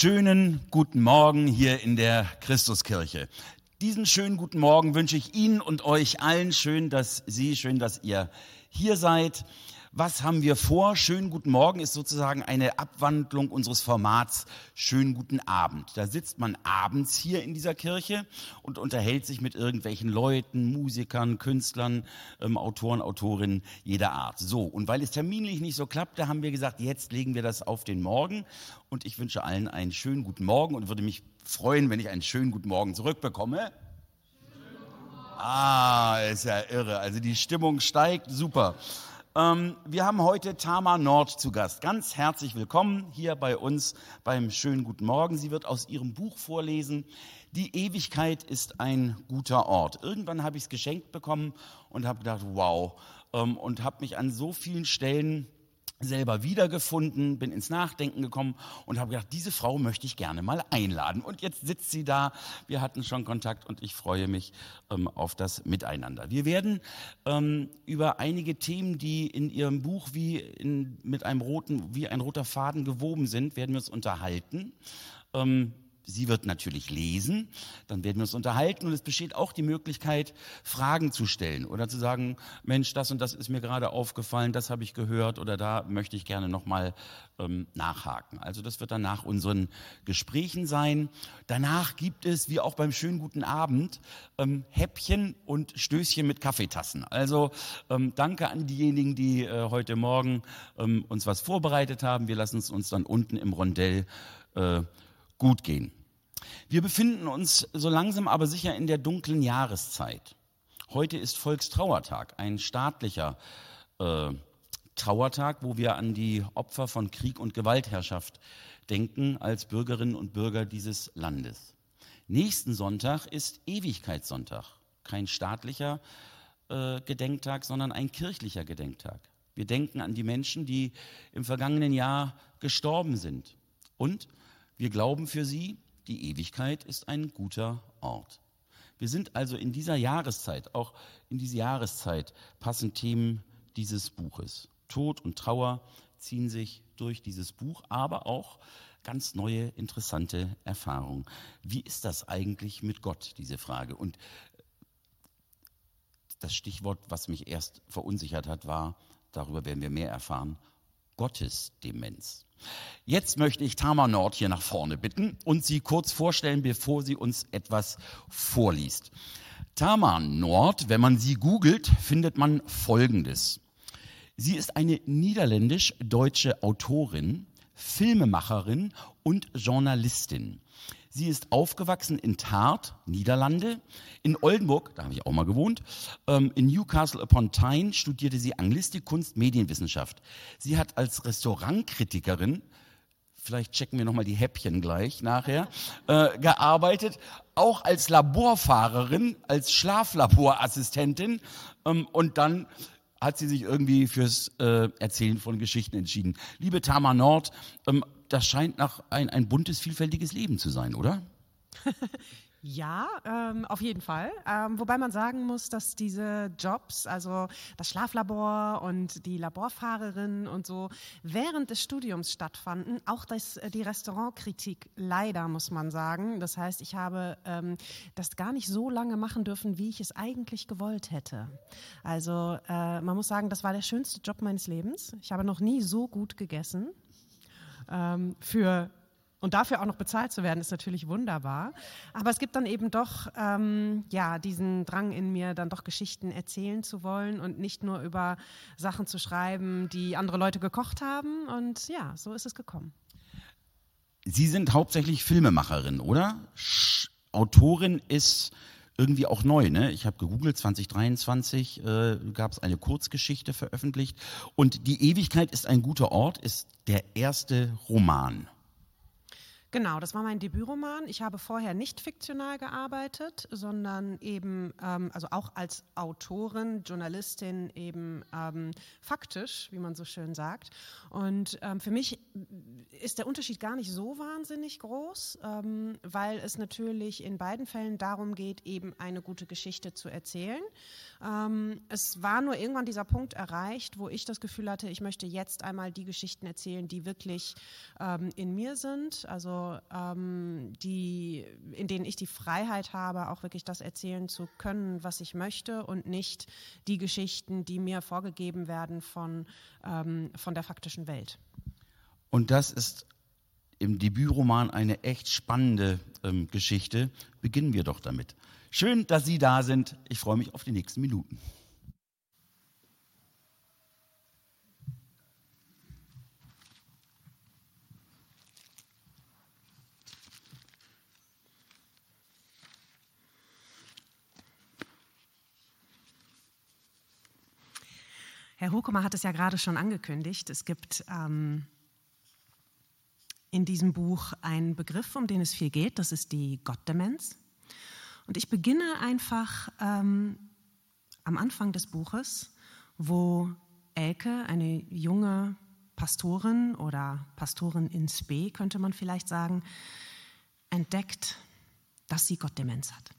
Schönen guten Morgen hier in der Christuskirche. Diesen schönen guten Morgen wünsche ich Ihnen und euch allen. Schön, dass ihr hier seid. Was haben wir vor? Schönen guten Morgen ist sozusagen eine Abwandlung unseres Formats Schönen guten Abend. Da sitzt man abends hier in dieser Kirche und unterhält sich mit irgendwelchen Leuten, Musikern, Künstlern, Autoren, Autorinnen jeder Art. So, und weil es terminlich nicht so klappte, haben wir gesagt, jetzt legen wir das auf den Morgen. Und ich wünsche allen einen schönen guten Morgen und würde mich freuen, wenn ich einen schönen guten Morgen zurückbekomme. Ist ja irre. Also die Stimmung steigt, super. Wir haben heute Tamar Nord zu Gast. Ganz herzlich willkommen hier bei uns beim schönen guten Morgen. Sie wird aus ihrem Buch vorlesen. Die Ewigkeit ist ein guter Ort. Irgendwann habe ich es geschenkt bekommen und habe gedacht, wow. Und habe mich an so vielen Stellen selber wiedergefunden, bin ins Nachdenken gekommen und habe gedacht, diese Frau möchte ich gerne mal einladen. Und jetzt sitzt sie da, wir hatten schon Kontakt und ich freue mich auf das Miteinander. Wir werden über einige Themen, die in ihrem Buch wie ein roter Faden gewoben sind, werden wir uns unterhalten. Sie wird natürlich lesen, dann werden wir uns unterhalten und es besteht auch die Möglichkeit, Fragen zu stellen oder zu sagen, Mensch, das und das ist mir gerade aufgefallen, das habe ich gehört oder da möchte ich gerne nochmal nachhaken. Also das wird dann nach unseren Gesprächen sein. Danach gibt es, wie auch beim schönen guten Abend, Häppchen und Stößchen mit Kaffeetassen. Also danke an diejenigen, die heute Morgen uns was vorbereitet haben. Wir lassen es uns dann unten im Rondell gut gehen. Wir befinden uns so langsam aber sicher in der dunklen Jahreszeit. Heute ist Volkstrauertag, ein staatlicher Trauertag, wo wir an die Opfer von Krieg und Gewaltherrschaft denken als Bürgerinnen und Bürger dieses Landes. Nächsten Sonntag ist Ewigkeitssonntag, kein staatlicher Gedenktag, sondern ein kirchlicher Gedenktag. Wir denken an die Menschen, die im vergangenen Jahr gestorben sind und wir glauben für sie, die Ewigkeit ist ein guter Ort. Wir sind also in dieser Jahreszeit, auch in diese Jahreszeit passen Themen dieses Buches. Tod und Trauer ziehen sich durch dieses Buch, aber auch ganz neue, interessante Erfahrungen. Wie ist das eigentlich mit Gott, diese Frage? Und das Stichwort, was mich erst verunsichert hat, war, darüber werden wir mehr erfahren, Gottesdemenz. Jetzt möchte ich Tamar Nord hier nach vorne bitten und sie kurz vorstellen, bevor sie uns etwas vorliest. Tamar Nord, wenn man sie googelt, findet man Folgendes. Sie ist eine niederländisch-deutsche Autorin, Filmemacherin und Journalistin. Sie ist aufgewachsen in Thaart, Niederlande, in Oldenburg, da habe ich auch mal gewohnt, in Newcastle upon Tyne studierte sie Anglistik, Kunst, Medienwissenschaft. Sie hat als Restaurantkritikerin, vielleicht checken wir nochmal die Häppchen gleich nachher, gearbeitet, auch als Laborfahrerin, als Schlaflaborassistentin und dann hat sie sich irgendwie fürs Erzählen von Geschichten entschieden. Liebe Tamar Nord, das scheint ein buntes, vielfältiges Leben zu sein, oder? Ja, auf jeden Fall. Wobei man sagen muss, dass diese Jobs, also das Schlaflabor und die Laborfahrerin und so, während des Studiums stattfanden. Auch die Restaurantkritik, leider muss man sagen. Das heißt, ich habe das gar nicht so lange machen dürfen, wie ich es eigentlich gewollt hätte. Also man muss sagen, das war der schönste Job meines Lebens. Ich habe noch nie so gut gegessen. Und dafür auch noch bezahlt zu werden, ist natürlich wunderbar. Aber es gibt dann eben doch diesen Drang in mir, dann doch Geschichten erzählen zu wollen und nicht nur über Sachen zu schreiben, die andere Leute gekocht haben. Und ja, so ist es gekommen. Sie sind hauptsächlich Filmemacherin, oder? Autorin ist irgendwie auch neu, ne? Ich habe gegoogelt, 2023 gab es eine Kurzgeschichte veröffentlicht. Und Die Ewigkeit ist ein guter Ort ist der erste Roman. Genau, das war mein Debütroman. Ich habe vorher nicht fiktional gearbeitet, sondern eben, also auch als Autorin, Journalistin eben faktisch, wie man so schön sagt. Und für mich ist der Unterschied gar nicht so wahnsinnig groß, weil es natürlich in beiden Fällen darum geht, eben eine gute Geschichte zu erzählen. Es war nur irgendwann dieser Punkt erreicht, wo ich das Gefühl hatte, ich möchte jetzt einmal die Geschichten erzählen, die wirklich in mir sind. Also also in denen ich die Freiheit habe, auch wirklich das erzählen zu können, was ich möchte und nicht die Geschichten, die mir vorgegeben werden von der faktischen Welt. Und das ist im Debütroman eine echt spannende Geschichte. Beginnen wir doch damit. Schön, dass Sie da sind. Ich freue mich auf die nächsten Minuten. Herr Hukemer hat es ja gerade schon angekündigt. Es gibt in diesem Buch einen Begriff, um den es viel geht. Das ist die Gottdemenz. Und ich beginne einfach am Anfang des Buches, wo Elke, eine junge Pastorin oder Pastorin in Spe, könnte man vielleicht sagen, entdeckt, dass sie Gottdemenz hat.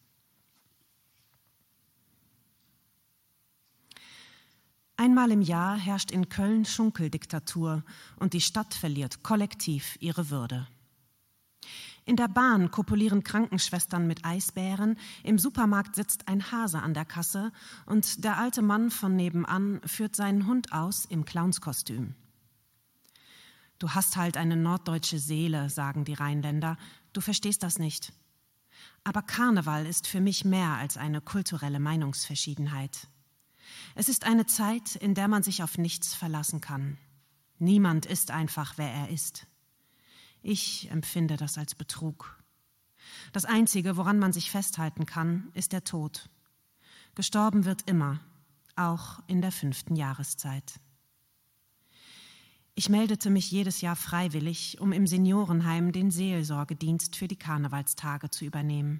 Einmal im Jahr herrscht in Köln Schunkeldiktatur und die Stadt verliert kollektiv ihre Würde. In der Bahn kopulieren Krankenschwestern mit Eisbären, im Supermarkt sitzt ein Hase an der Kasse und der alte Mann von nebenan führt seinen Hund aus im Clownskostüm. Du hast halt eine norddeutsche Seele, sagen die Rheinländer, du verstehst das nicht. Aber Karneval ist für mich mehr als eine kulturelle Meinungsverschiedenheit. Es ist eine Zeit, in der man sich auf nichts verlassen kann. Niemand ist einfach, wer er ist. Ich empfinde das als Betrug. Das Einzige, woran man sich festhalten kann, ist der Tod. Gestorben wird immer, auch in der 5. Jahreszeit. Ich meldete mich jedes Jahr freiwillig, um im Seniorenheim den Seelsorgedienst für die Karnevalstage zu übernehmen.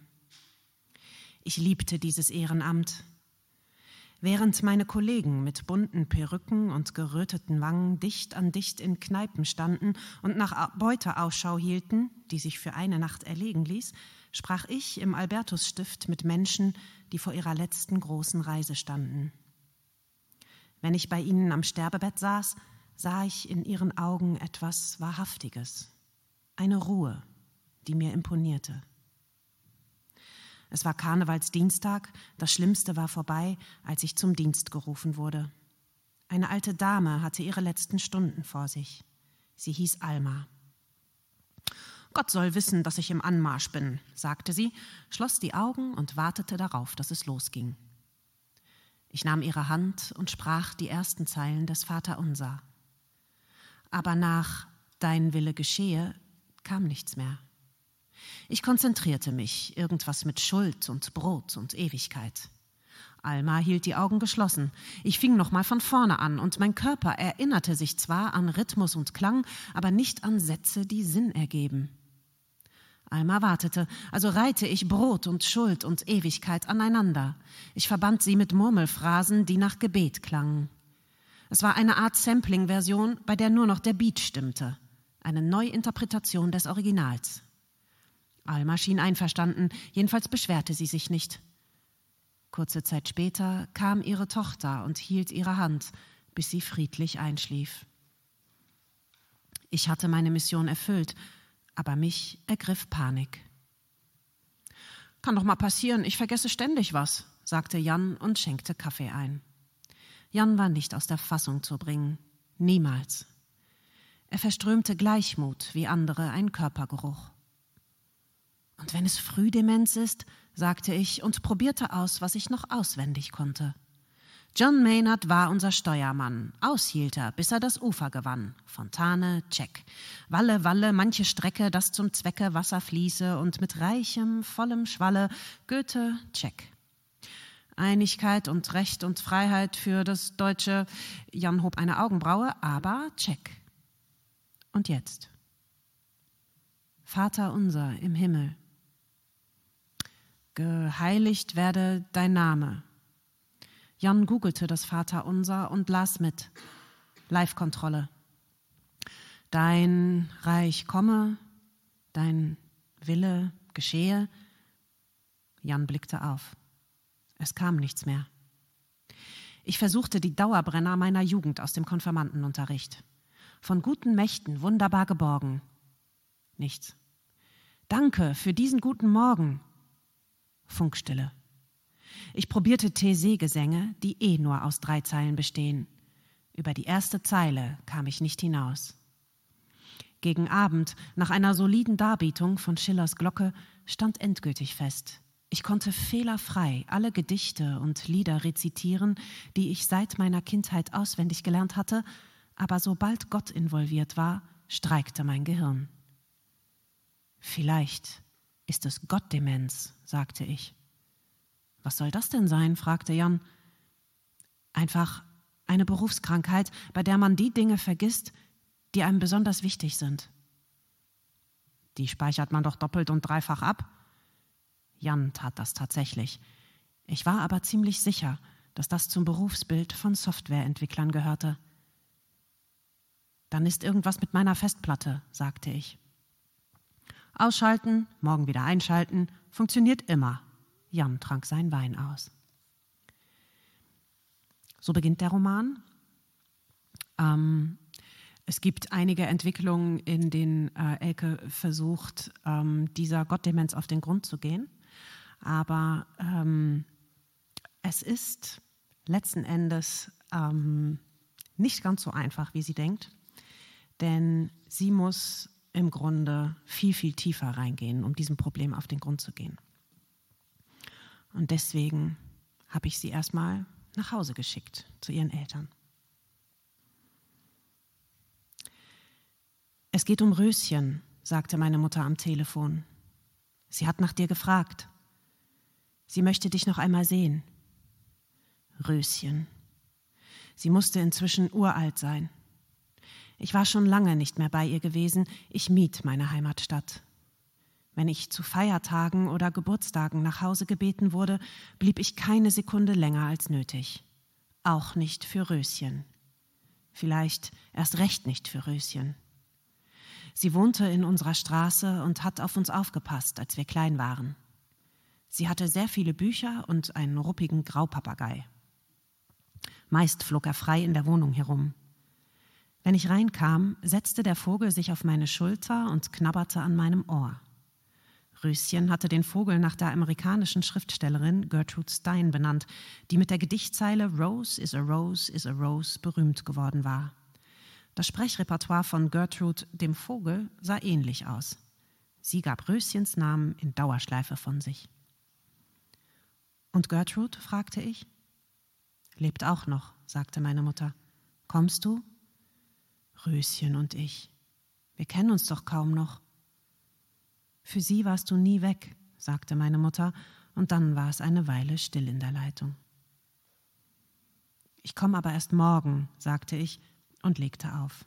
Ich liebte dieses Ehrenamt. Während meine Kollegen mit bunten Perücken und geröteten Wangen dicht an dicht in Kneipen standen und nach Beute Ausschau hielten, die sich für eine Nacht erlegen ließ, sprach ich im Albertusstift mit Menschen, die vor ihrer letzten großen Reise standen. Wenn ich bei ihnen am Sterbebett saß, sah ich in ihren Augen etwas Wahrhaftiges, eine Ruhe, die mir imponierte. Es war Karnevalsdienstag, das Schlimmste war vorbei, als ich zum Dienst gerufen wurde. Eine alte Dame hatte ihre letzten Stunden vor sich. Sie hieß Alma. »Gott soll wissen, dass ich im Anmarsch bin«, sagte sie, schloss die Augen und wartete darauf, dass es losging. Ich nahm ihre Hand und sprach die ersten Zeilen des Vaterunser. Aber nach »Dein Wille geschehe« kam nichts mehr. Ich konzentrierte mich, irgendwas mit Schuld und Brot und Ewigkeit. Alma hielt die Augen geschlossen. Ich fing noch mal von vorne an und mein Körper erinnerte sich zwar an Rhythmus und Klang, aber nicht an Sätze, die Sinn ergeben. Alma wartete, also reihte ich Brot und Schuld und Ewigkeit aneinander. Ich verband sie mit Murmelphrasen, die nach Gebet klangen. Es war eine Art Sampling-Version, bei der nur noch der Beat stimmte. Eine Neuinterpretation des Originals. Alma schien einverstanden, jedenfalls beschwerte sie sich nicht. Kurze Zeit später kam ihre Tochter und hielt ihre Hand, bis sie friedlich einschlief. Ich hatte meine Mission erfüllt, aber mich ergriff Panik. »Kann doch mal passieren, ich vergesse ständig was«, sagte Jan und schenkte Kaffee ein. Jan war nicht aus der Fassung zu bringen, niemals. Er verströmte Gleichmut wie andere einen Körpergeruch. »Und wenn es Frühdemenz ist«, sagte ich und probierte aus, was ich noch auswendig konnte. John Maynard war unser Steuermann. Aushielt er, bis er das Ufer gewann. Fontane, check. Walle, Walle, manche Strecke, dass zum Zwecke Wasser fließe und mit reichem, vollem Schwalle. Goethe, check. Einigkeit und Recht und Freiheit für das Deutsche. Jan hob eine Augenbraue, aber check. Und jetzt? Vater unser im Himmel. Geheiligt werde dein Name. Jan googelte das Vaterunser und las mit. Live-Kontrolle. Dein Reich komme, dein Wille geschehe. Jan blickte auf. Es kam nichts mehr. Ich versuchte die Dauerbrenner meiner Jugend aus dem Konfirmandenunterricht. Von guten Mächten wunderbar geborgen. Nichts. Danke für diesen guten Morgen. Funkstille. Ich probierte Taizé-Gesänge, die nur aus 3 Zeilen bestehen. Über die erste Zeile kam ich nicht hinaus. Gegen Abend, nach einer soliden Darbietung von Schillers Glocke, stand endgültig fest: Ich konnte fehlerfrei alle Gedichte und Lieder rezitieren, die ich seit meiner Kindheit auswendig gelernt hatte, aber sobald Gott involviert war, streikte mein Gehirn. Vielleicht ist es Gottdemenz, sagte ich. Was soll das denn sein, fragte Jan. Einfach eine Berufskrankheit, bei der man die Dinge vergisst, die einem besonders wichtig sind. Die speichert man doch doppelt und dreifach ab. Jan tat das tatsächlich. Ich war aber ziemlich sicher, dass das zum Berufsbild von Softwareentwicklern gehörte. Dann ist irgendwas mit meiner Festplatte, sagte ich. Ausschalten, morgen wieder einschalten, funktioniert immer. Jan trank seinen Wein aus. So beginnt der Roman. Es gibt einige Entwicklungen, in denen Elke versucht, dieser Gottdemenz auf den Grund zu gehen. Aber es ist letzten Endes nicht ganz so einfach, wie sie denkt. Denn sie muss im Grunde viel, viel tiefer reingehen, um diesem Problem auf den Grund zu gehen. Und deswegen habe ich sie erstmal nach Hause geschickt, zu ihren Eltern. Es geht um Röschen, sagte meine Mutter am Telefon. Sie hat nach dir gefragt. Sie möchte dich noch einmal sehen. Röschen. Sie musste inzwischen uralt sein. Ich war schon lange nicht mehr bei ihr gewesen. Ich mied meine Heimatstadt. Wenn ich zu Feiertagen oder Geburtstagen nach Hause gebeten wurde, blieb ich keine Sekunde länger als nötig. Auch nicht für Röschen. Vielleicht erst recht nicht für Röschen. Sie wohnte in unserer Straße und hat auf uns aufgepasst, als wir klein waren. Sie hatte sehr viele Bücher und einen ruppigen Graupapagei. Meist flog er frei in der Wohnung herum. Wenn ich reinkam, setzte der Vogel sich auf meine Schulter und knabberte an meinem Ohr. Röschen hatte den Vogel nach der amerikanischen Schriftstellerin Gertrude Stein benannt, die mit der Gedichtzeile Rose is a Rose is a Rose berühmt geworden war. Das Sprechrepertoire von Gertrude, dem Vogel, sah ähnlich aus. Sie gab Röschens Namen in Dauerschleife von sich. Und Gertrude, fragte ich. Lebt auch noch, sagte meine Mutter. Kommst du? Röschen und ich. Wir kennen uns doch kaum noch. Für sie warst du nie weg, sagte meine Mutter, und dann war es eine Weile still in der Leitung. Ich komme aber erst morgen, sagte ich und legte auf.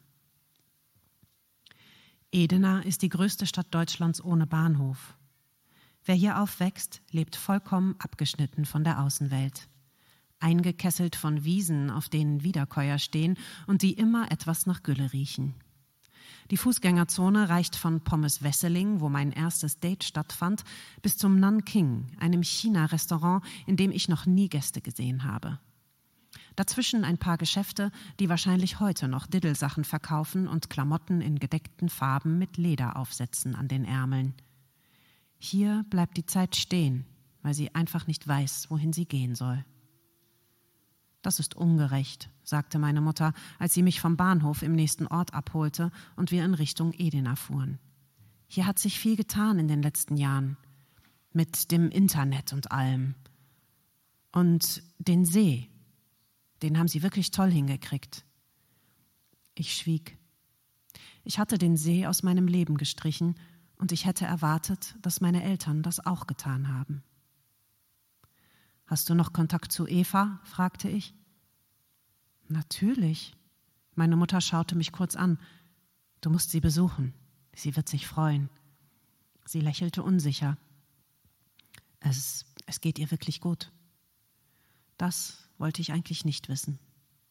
Edena ist die größte Stadt Deutschlands ohne Bahnhof. Wer hier aufwächst, lebt vollkommen abgeschnitten von der Außenwelt. Eingekesselt von Wiesen, auf denen Wiederkäuer stehen und die immer etwas nach Gülle riechen. Die Fußgängerzone reicht von Pommes Wesseling, wo mein erstes Date stattfand, bis zum Nanking, einem China-Restaurant, in dem ich noch nie Gäste gesehen habe. Dazwischen ein paar Geschäfte, die wahrscheinlich heute noch Diddelsachen verkaufen und Klamotten in gedeckten Farben mit Lederaufsätzen an den Ärmeln. Hier bleibt die Zeit stehen, weil sie einfach nicht weiß, wohin sie gehen soll. Das ist ungerecht, sagte meine Mutter, als sie mich vom Bahnhof im nächsten Ort abholte und wir in Richtung Edena fuhren. Hier hat sich viel getan in den letzten Jahren. Mit dem Internet und allem. Und den See, den haben sie wirklich toll hingekriegt. Ich schwieg. Ich hatte den See aus meinem Leben gestrichen und ich hätte erwartet, dass meine Eltern das auch getan haben. Hast du noch Kontakt zu Eva? Fragte ich. Natürlich. Meine Mutter schaute mich kurz an. Du musst sie besuchen. Sie wird sich freuen. Sie lächelte unsicher. Es geht ihr wirklich gut. Das wollte ich eigentlich nicht wissen.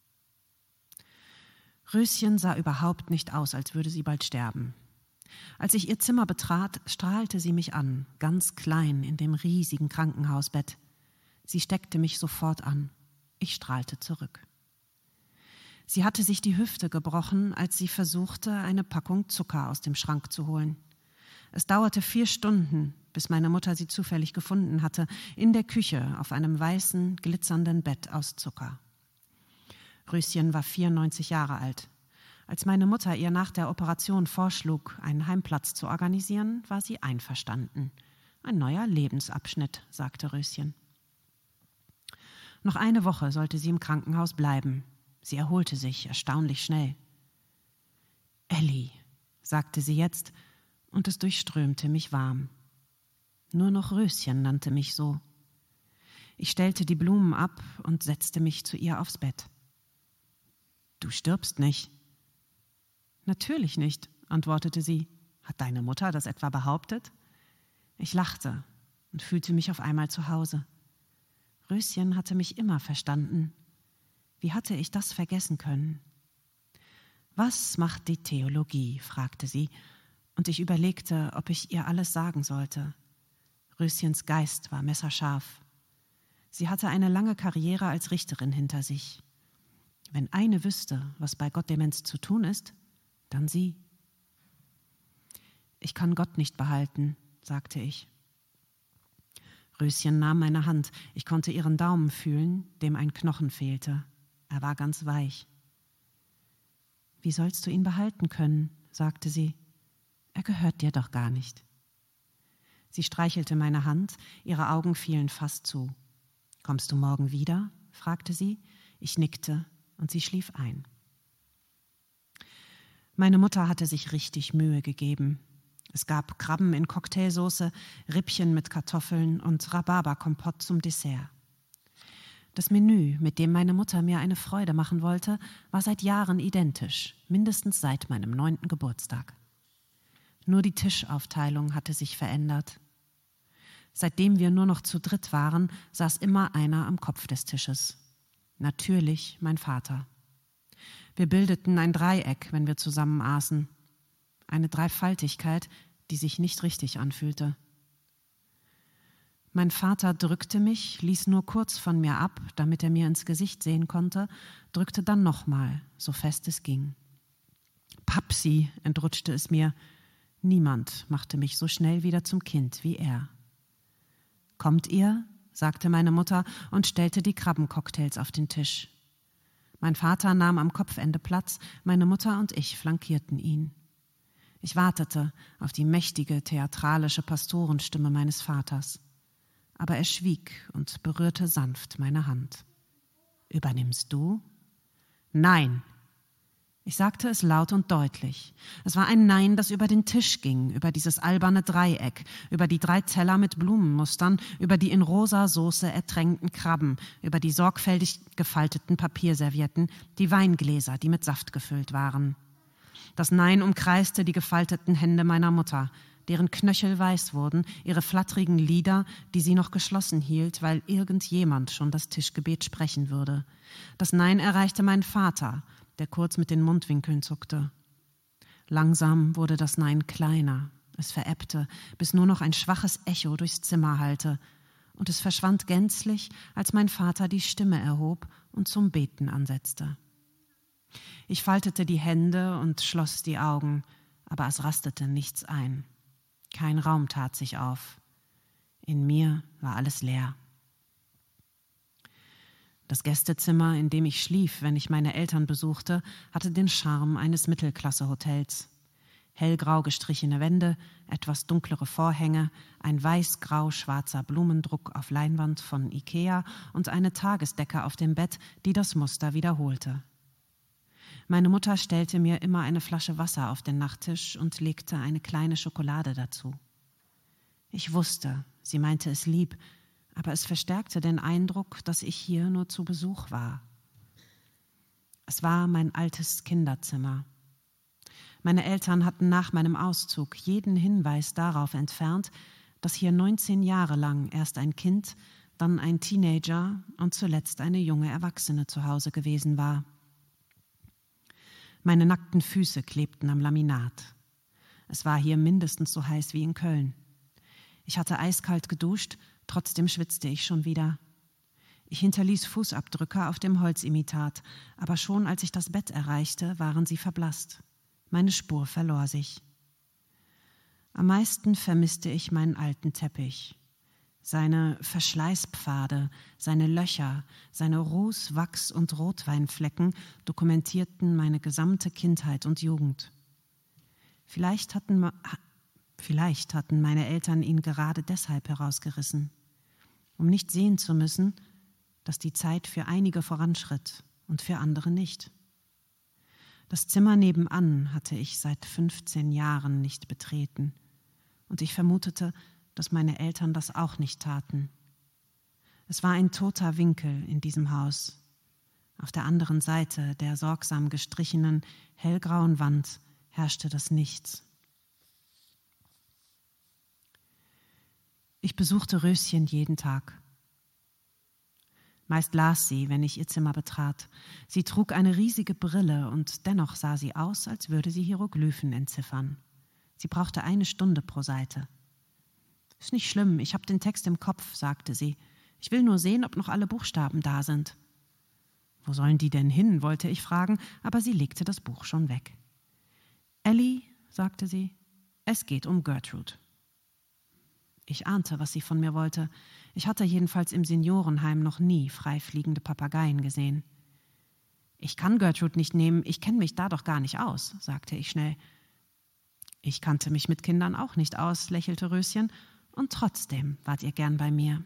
Röschen sah überhaupt nicht aus, als würde sie bald sterben. Als ich ihr Zimmer betrat, strahlte sie mich an, ganz klein in dem riesigen Krankenhausbett. Sie steckte mich sofort an. Ich strahlte zurück. Sie hatte sich die Hüfte gebrochen, als sie versuchte, eine Packung Zucker aus dem Schrank zu holen. Es dauerte 4 Stunden, bis meine Mutter sie zufällig gefunden hatte, in der Küche auf einem weißen, glitzernden Bett aus Zucker. Röschen war 94 Jahre alt. Als meine Mutter ihr nach der Operation vorschlug, einen Heimplatz zu organisieren, war sie einverstanden. Ein neuer Lebensabschnitt, sagte Röschen. Noch eine Woche sollte sie im Krankenhaus bleiben. Sie erholte sich erstaunlich schnell. »Elli«, sagte sie jetzt, und es durchströmte mich warm. Nur noch Röschen nannte mich so. Ich stellte die Blumen ab und setzte mich zu ihr aufs Bett. »Du stirbst nicht.« »Natürlich nicht«, antwortete sie. »Hat deine Mutter das etwa behauptet?« Ich lachte und fühlte mich auf einmal zu Hause. Röschen hatte mich immer verstanden. Wie hatte ich das vergessen können? »Was macht die Theologie?«, fragte sie, und ich überlegte, ob ich ihr alles sagen sollte. Röschens Geist war messerscharf. Sie hatte eine lange Karriere als Richterin hinter sich. Wenn eine wüsste, was bei Gottdemenz zu tun ist, dann sie. »Ich kann Gott nicht behalten«, sagte ich. Röschen nahm meine Hand. Ich konnte ihren Daumen fühlen, dem ein Knochen fehlte. Er war ganz weich. »Wie sollst du ihn behalten können?«, sagte sie. »Er gehört dir doch gar nicht.« Sie streichelte meine Hand, ihre Augen fielen fast zu. »Kommst du morgen wieder?«, fragte sie. Ich nickte und sie schlief ein. Meine Mutter hatte sich richtig Mühe gegeben. Es gab Krabben in Cocktailsoße, Rippchen mit Kartoffeln und Rhabarberkompott zum Dessert. Das Menü, mit dem meine Mutter mir eine Freude machen wollte, war seit Jahren identisch, mindestens seit meinem 9. Geburtstag. Nur die Tischaufteilung hatte sich verändert. Seitdem wir nur noch zu dritt waren, saß immer einer am Kopf des Tisches. Natürlich mein Vater. Wir bildeten ein Dreieck, wenn wir zusammen aßen. Eine Dreifaltigkeit, die sich nicht richtig anfühlte. Mein Vater drückte mich, ließ nur kurz von mir ab, damit er mir ins Gesicht sehen konnte, drückte dann nochmal, so fest es ging. »Papsi«, entrutschte es mir. Niemand machte mich so schnell wieder zum Kind wie er. »Kommt ihr?«, sagte meine Mutter und stellte die Krabbencocktails auf den Tisch. Mein Vater nahm am Kopfende Platz, meine Mutter und ich flankierten ihn. Ich wartete auf die mächtige, theatralische Pastorenstimme meines Vaters. Aber er schwieg und berührte sanft meine Hand. »Übernimmst du?« »Nein!« Ich sagte es laut und deutlich. Es war ein Nein, das über den Tisch ging, über dieses alberne Dreieck, über die 3 Teller mit Blumenmustern, über die in rosa Soße ertränkten Krabben, über die sorgfältig gefalteten Papierservietten, die Weingläser, die mit Saft gefüllt waren. Das Nein umkreiste die gefalteten Hände meiner Mutter, deren Knöchel weiß wurden, ihre flatterigen Lider, die sie noch geschlossen hielt, weil irgendjemand schon das Tischgebet sprechen würde. Das Nein erreichte meinen Vater, der kurz mit den Mundwinkeln zuckte. Langsam wurde das Nein kleiner. Es verebbte, bis nur noch ein schwaches Echo durchs Zimmer hallte. Und es verschwand gänzlich, als mein Vater die Stimme erhob und zum Beten ansetzte. Ich faltete die Hände und schloss die Augen, aber es rastete nichts ein. Kein Raum tat sich auf. In mir war alles leer. Das Gästezimmer, in dem ich schlief, wenn ich meine Eltern besuchte, hatte den Charme eines Mittelklasse-Hotels. Hellgrau gestrichene Wände, etwas dunklere Vorhänge, ein weiß-grau-schwarzer Blumendruck auf Leinwand von Ikea und eine Tagesdecke auf dem Bett, die das Muster wiederholte. Meine Mutter stellte mir immer eine Flasche Wasser auf den Nachttisch und legte eine kleine Schokolade dazu. Ich wusste, sie meinte es lieb, aber es verstärkte den Eindruck, dass ich hier nur zu Besuch war. Es war mein altes Kinderzimmer. Meine Eltern hatten nach meinem Auszug jeden Hinweis darauf entfernt, dass hier 19 Jahre lang erst ein Kind, dann ein Teenager und zuletzt eine junge Erwachsene zu Hause gewesen war. Meine nackten Füße klebten am Laminat. Es war hier mindestens so heiß wie in Köln. Ich hatte eiskalt geduscht, trotzdem schwitzte ich schon wieder. Ich hinterließ Fußabdrücke auf dem Holzimitat, aber schon als ich das Bett erreichte, waren sie verblasst. Meine Spur verlor sich. Am meisten vermisste ich meinen alten Teppich. Seine Verschleißpfade, seine Löcher, seine Ruß-, Wachs- und Rotweinflecken dokumentierten meine gesamte Kindheit und Jugend. Vielleicht hatten meine Eltern ihn gerade deshalb herausgerissen, um nicht sehen zu müssen, dass die Zeit für einige voranschritt und für andere nicht. Das Zimmer nebenan hatte ich seit 15 Jahren nicht betreten, und ich vermutete, dass meine Eltern das auch nicht taten. Es war ein toter Winkel in diesem Haus. Auf der anderen Seite der sorgsam gestrichenen, hellgrauen Wand herrschte das Nichts. Ich besuchte Röschen jeden Tag. Meist las sie, wenn ich ihr Zimmer betrat. Sie trug eine riesige Brille und dennoch sah sie aus, als würde sie Hieroglyphen entziffern. Sie brauchte 1 Stunde pro Seite. »Ist nicht schlimm, ich habe den Text im Kopf«, sagte sie. »Ich will nur sehen, ob noch alle Buchstaben da sind.« »Wo sollen die denn hin?«, wollte ich fragen, aber sie legte das Buch schon weg. »Ellie«, sagte sie, »es geht um Gertrude.« Ich ahnte, was sie von mir wollte. Ich hatte jedenfalls im Seniorenheim noch nie freifliegende Papageien gesehen. »Ich kann Gertrude nicht nehmen, ich kenne mich da doch gar nicht aus«, sagte ich schnell. »Ich kannte mich mit Kindern auch nicht aus«, lächelte Röschen, »und trotzdem wart ihr gern bei mir.«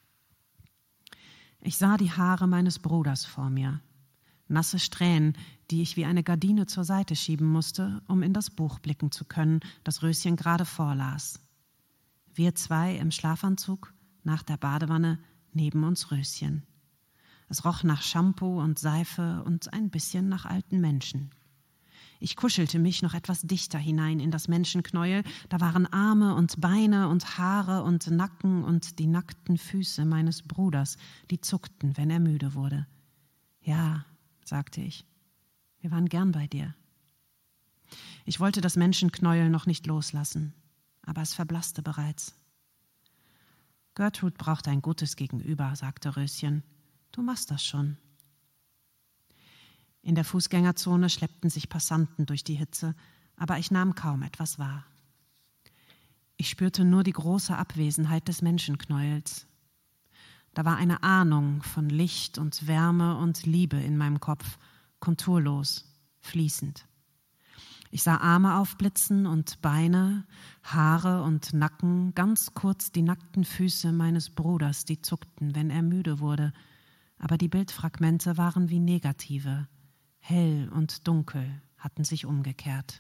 Ich sah die Haare meines Bruders vor mir, nasse Strähnen, die ich wie eine Gardine zur Seite schieben musste, um in das Buch blicken zu können, das Röschen gerade vorlas. Wir 2 im Schlafanzug, nach der Badewanne, neben uns Röschen. Es roch nach Shampoo und Seife und ein bisschen nach alten Menschen. Ich kuschelte mich noch etwas dichter hinein in das Menschenknäuel. Da waren Arme und Beine und Haare und Nacken und die nackten Füße meines Bruders, die zuckten, wenn er müde wurde. »Ja«, sagte ich, »wir waren gern bei dir.« Ich wollte das Menschenknäuel noch nicht loslassen, aber es verblasste bereits. »Gertrude braucht ein gutes Gegenüber«, sagte Röschen. »Du machst das schon.« In der Fußgängerzone schleppten sich Passanten durch die Hitze, aber ich nahm kaum etwas wahr. Ich spürte nur die große Abwesenheit des Menschenknäuels. Da war eine Ahnung von Licht und Wärme und Liebe in meinem Kopf, konturlos, fließend. Ich sah Arme aufblitzen und Beine, Haare und Nacken, ganz kurz die nackten Füße meines Bruders, die zuckten, wenn er müde wurde, aber die Bildfragmente waren wie Negative. Hell und dunkel hatten sich umgekehrt.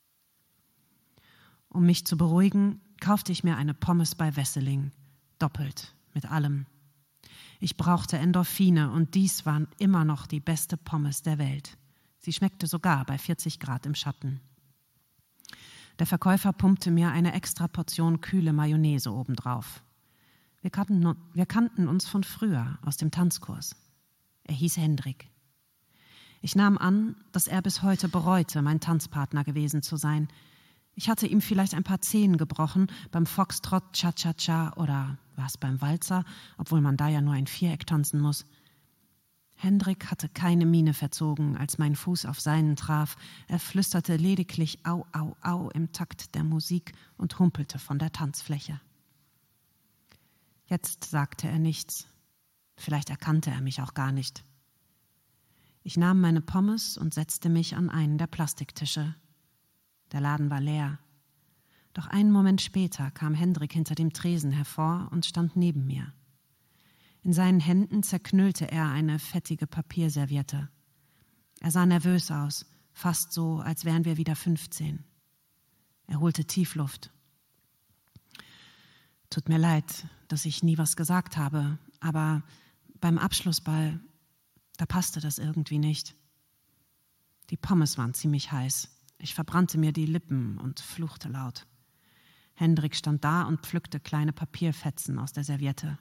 Um mich zu beruhigen, kaufte ich mir eine Pommes bei Wesseling, doppelt, mit allem. Ich brauchte Endorphine und dies war immer noch die beste Pommes der Welt. Sie schmeckte sogar bei 40 Grad im Schatten. Der Verkäufer pumpte mir eine extra Portion kühle Mayonnaise obendrauf. Wir kannten uns von früher aus dem Tanzkurs. Er hieß Hendrik. Ich nahm an, dass er bis heute bereute, mein Tanzpartner gewesen zu sein. Ich hatte ihm vielleicht ein paar Zehen gebrochen beim Foxtrot, Cha-Cha-Cha oder was beim Walzer, obwohl man da ja nur ein Viereck tanzen muss. Hendrik hatte keine Miene verzogen, als mein Fuß auf seinen traf. Er flüsterte lediglich Au, Au, Au im Takt der Musik und humpelte von der Tanzfläche. Jetzt sagte er nichts. Vielleicht erkannte er mich auch gar nicht. Ich nahm meine Pommes und setzte mich an einen der Plastiktische. Der Laden war leer. Doch einen Moment später kam Hendrik hinter dem Tresen hervor und stand neben mir. In seinen Händen zerknüllte er eine fettige Papierserviette. Er sah nervös aus, fast so, als wären wir wieder 15. Er holte Tiefluft. »Tut mir leid, dass ich nie was gesagt habe, aber beim Abschlussball, da passte das irgendwie nicht.« Die Pommes waren ziemlich heiß. Ich verbrannte mir die Lippen und fluchte laut. Hendrik stand da und pflückte kleine Papierfetzen aus der Serviette.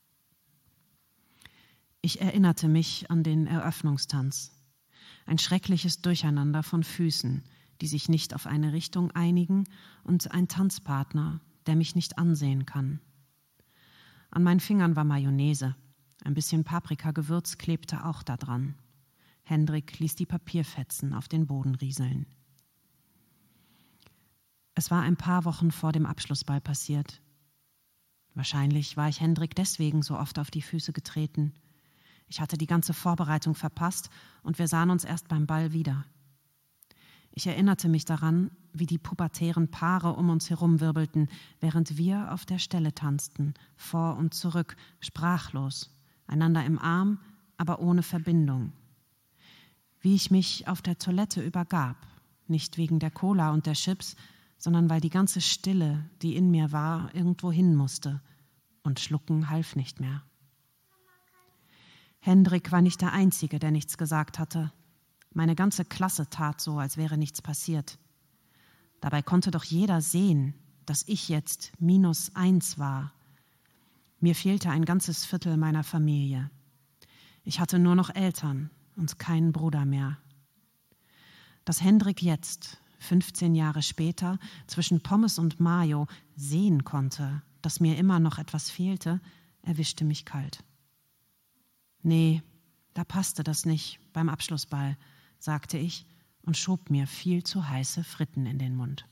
Ich erinnerte mich an den Eröffnungstanz. Ein schreckliches Durcheinander von Füßen, die sich nicht auf eine Richtung einigen, und ein Tanzpartner, der mich nicht ansehen kann. An meinen Fingern war Mayonnaise. Ein bisschen Paprikagewürz klebte auch da dran. Hendrik ließ die Papierfetzen auf den Boden rieseln. Es war ein paar Wochen vor dem Abschlussball passiert. Wahrscheinlich war ich Hendrik deswegen so oft auf die Füße getreten. Ich hatte die ganze Vorbereitung verpasst und wir sahen uns erst beim Ball wieder. Ich erinnerte mich daran, wie die pubertären Paare um uns herum wirbelten, während wir auf der Stelle tanzten, vor und zurück, sprachlos, einander im Arm, aber ohne Verbindung. Wie ich mich auf der Toilette übergab, nicht wegen der Cola und der Chips, sondern weil die ganze Stille, die in mir war, irgendwo hin musste. Und Schlucken half nicht mehr. Hendrik war nicht der Einzige, der nichts gesagt hatte. Meine ganze Klasse tat so, als wäre nichts passiert. Dabei konnte doch jeder sehen, dass ich jetzt -1 war. Mir fehlte ein ganzes Viertel meiner Familie. Ich hatte nur noch Eltern und keinen Bruder mehr. Dass Hendrik jetzt, 15 Jahre später, zwischen Pommes und Mayo sehen konnte, dass mir immer noch etwas fehlte, erwischte mich kalt. Nee, da passte das nicht beim Abschlussball, sagte ich und schob mir viel zu heiße Fritten in den Mund.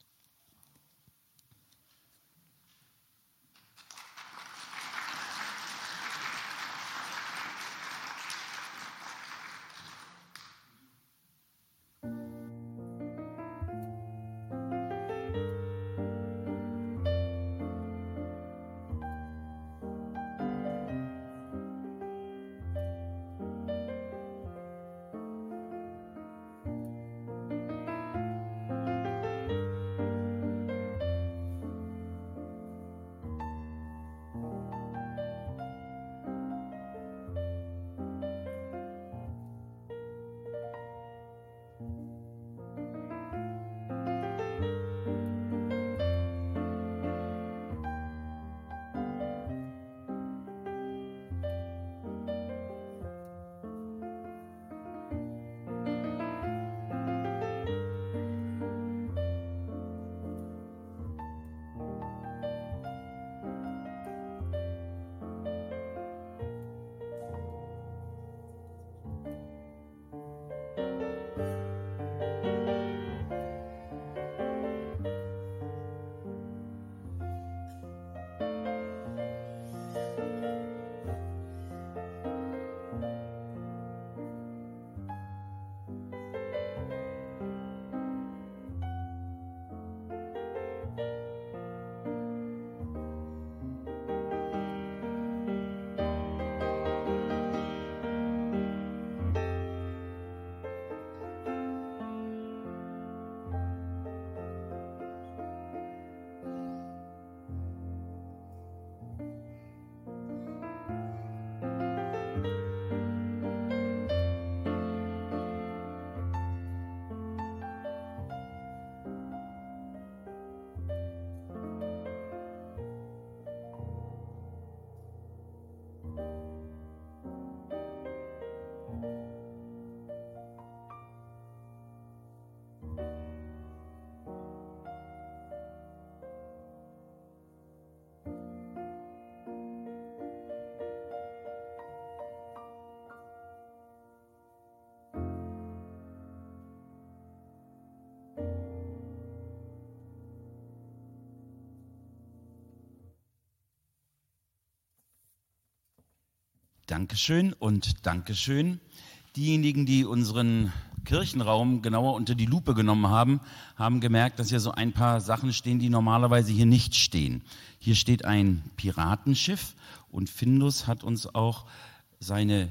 Dankeschön und Dankeschön. Diejenigen, die unseren Kirchenraum genauer unter die Lupe genommen haben, haben gemerkt, dass hier so ein paar Sachen stehen, die normalerweise hier nicht stehen. Hier steht ein Piratenschiff und Findus hat uns auch seine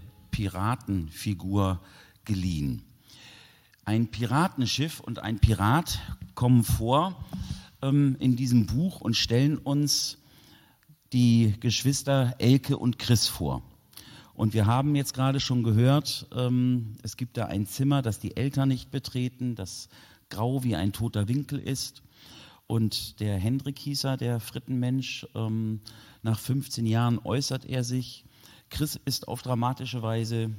Piratenfigur geliehen. Ein Piratenschiff und ein Pirat kommen vor in diesem Buch und stellen uns die Geschwister Elke und Chris vor. Und wir haben jetzt gerade schon gehört, es gibt da ein Zimmer, das die Eltern nicht betreten, das grau wie ein toter Winkel ist. Und der Hendrik hieß er, der Frittenmensch, nach 15 Jahren äußert er sich. Chris ist auf dramatische Weise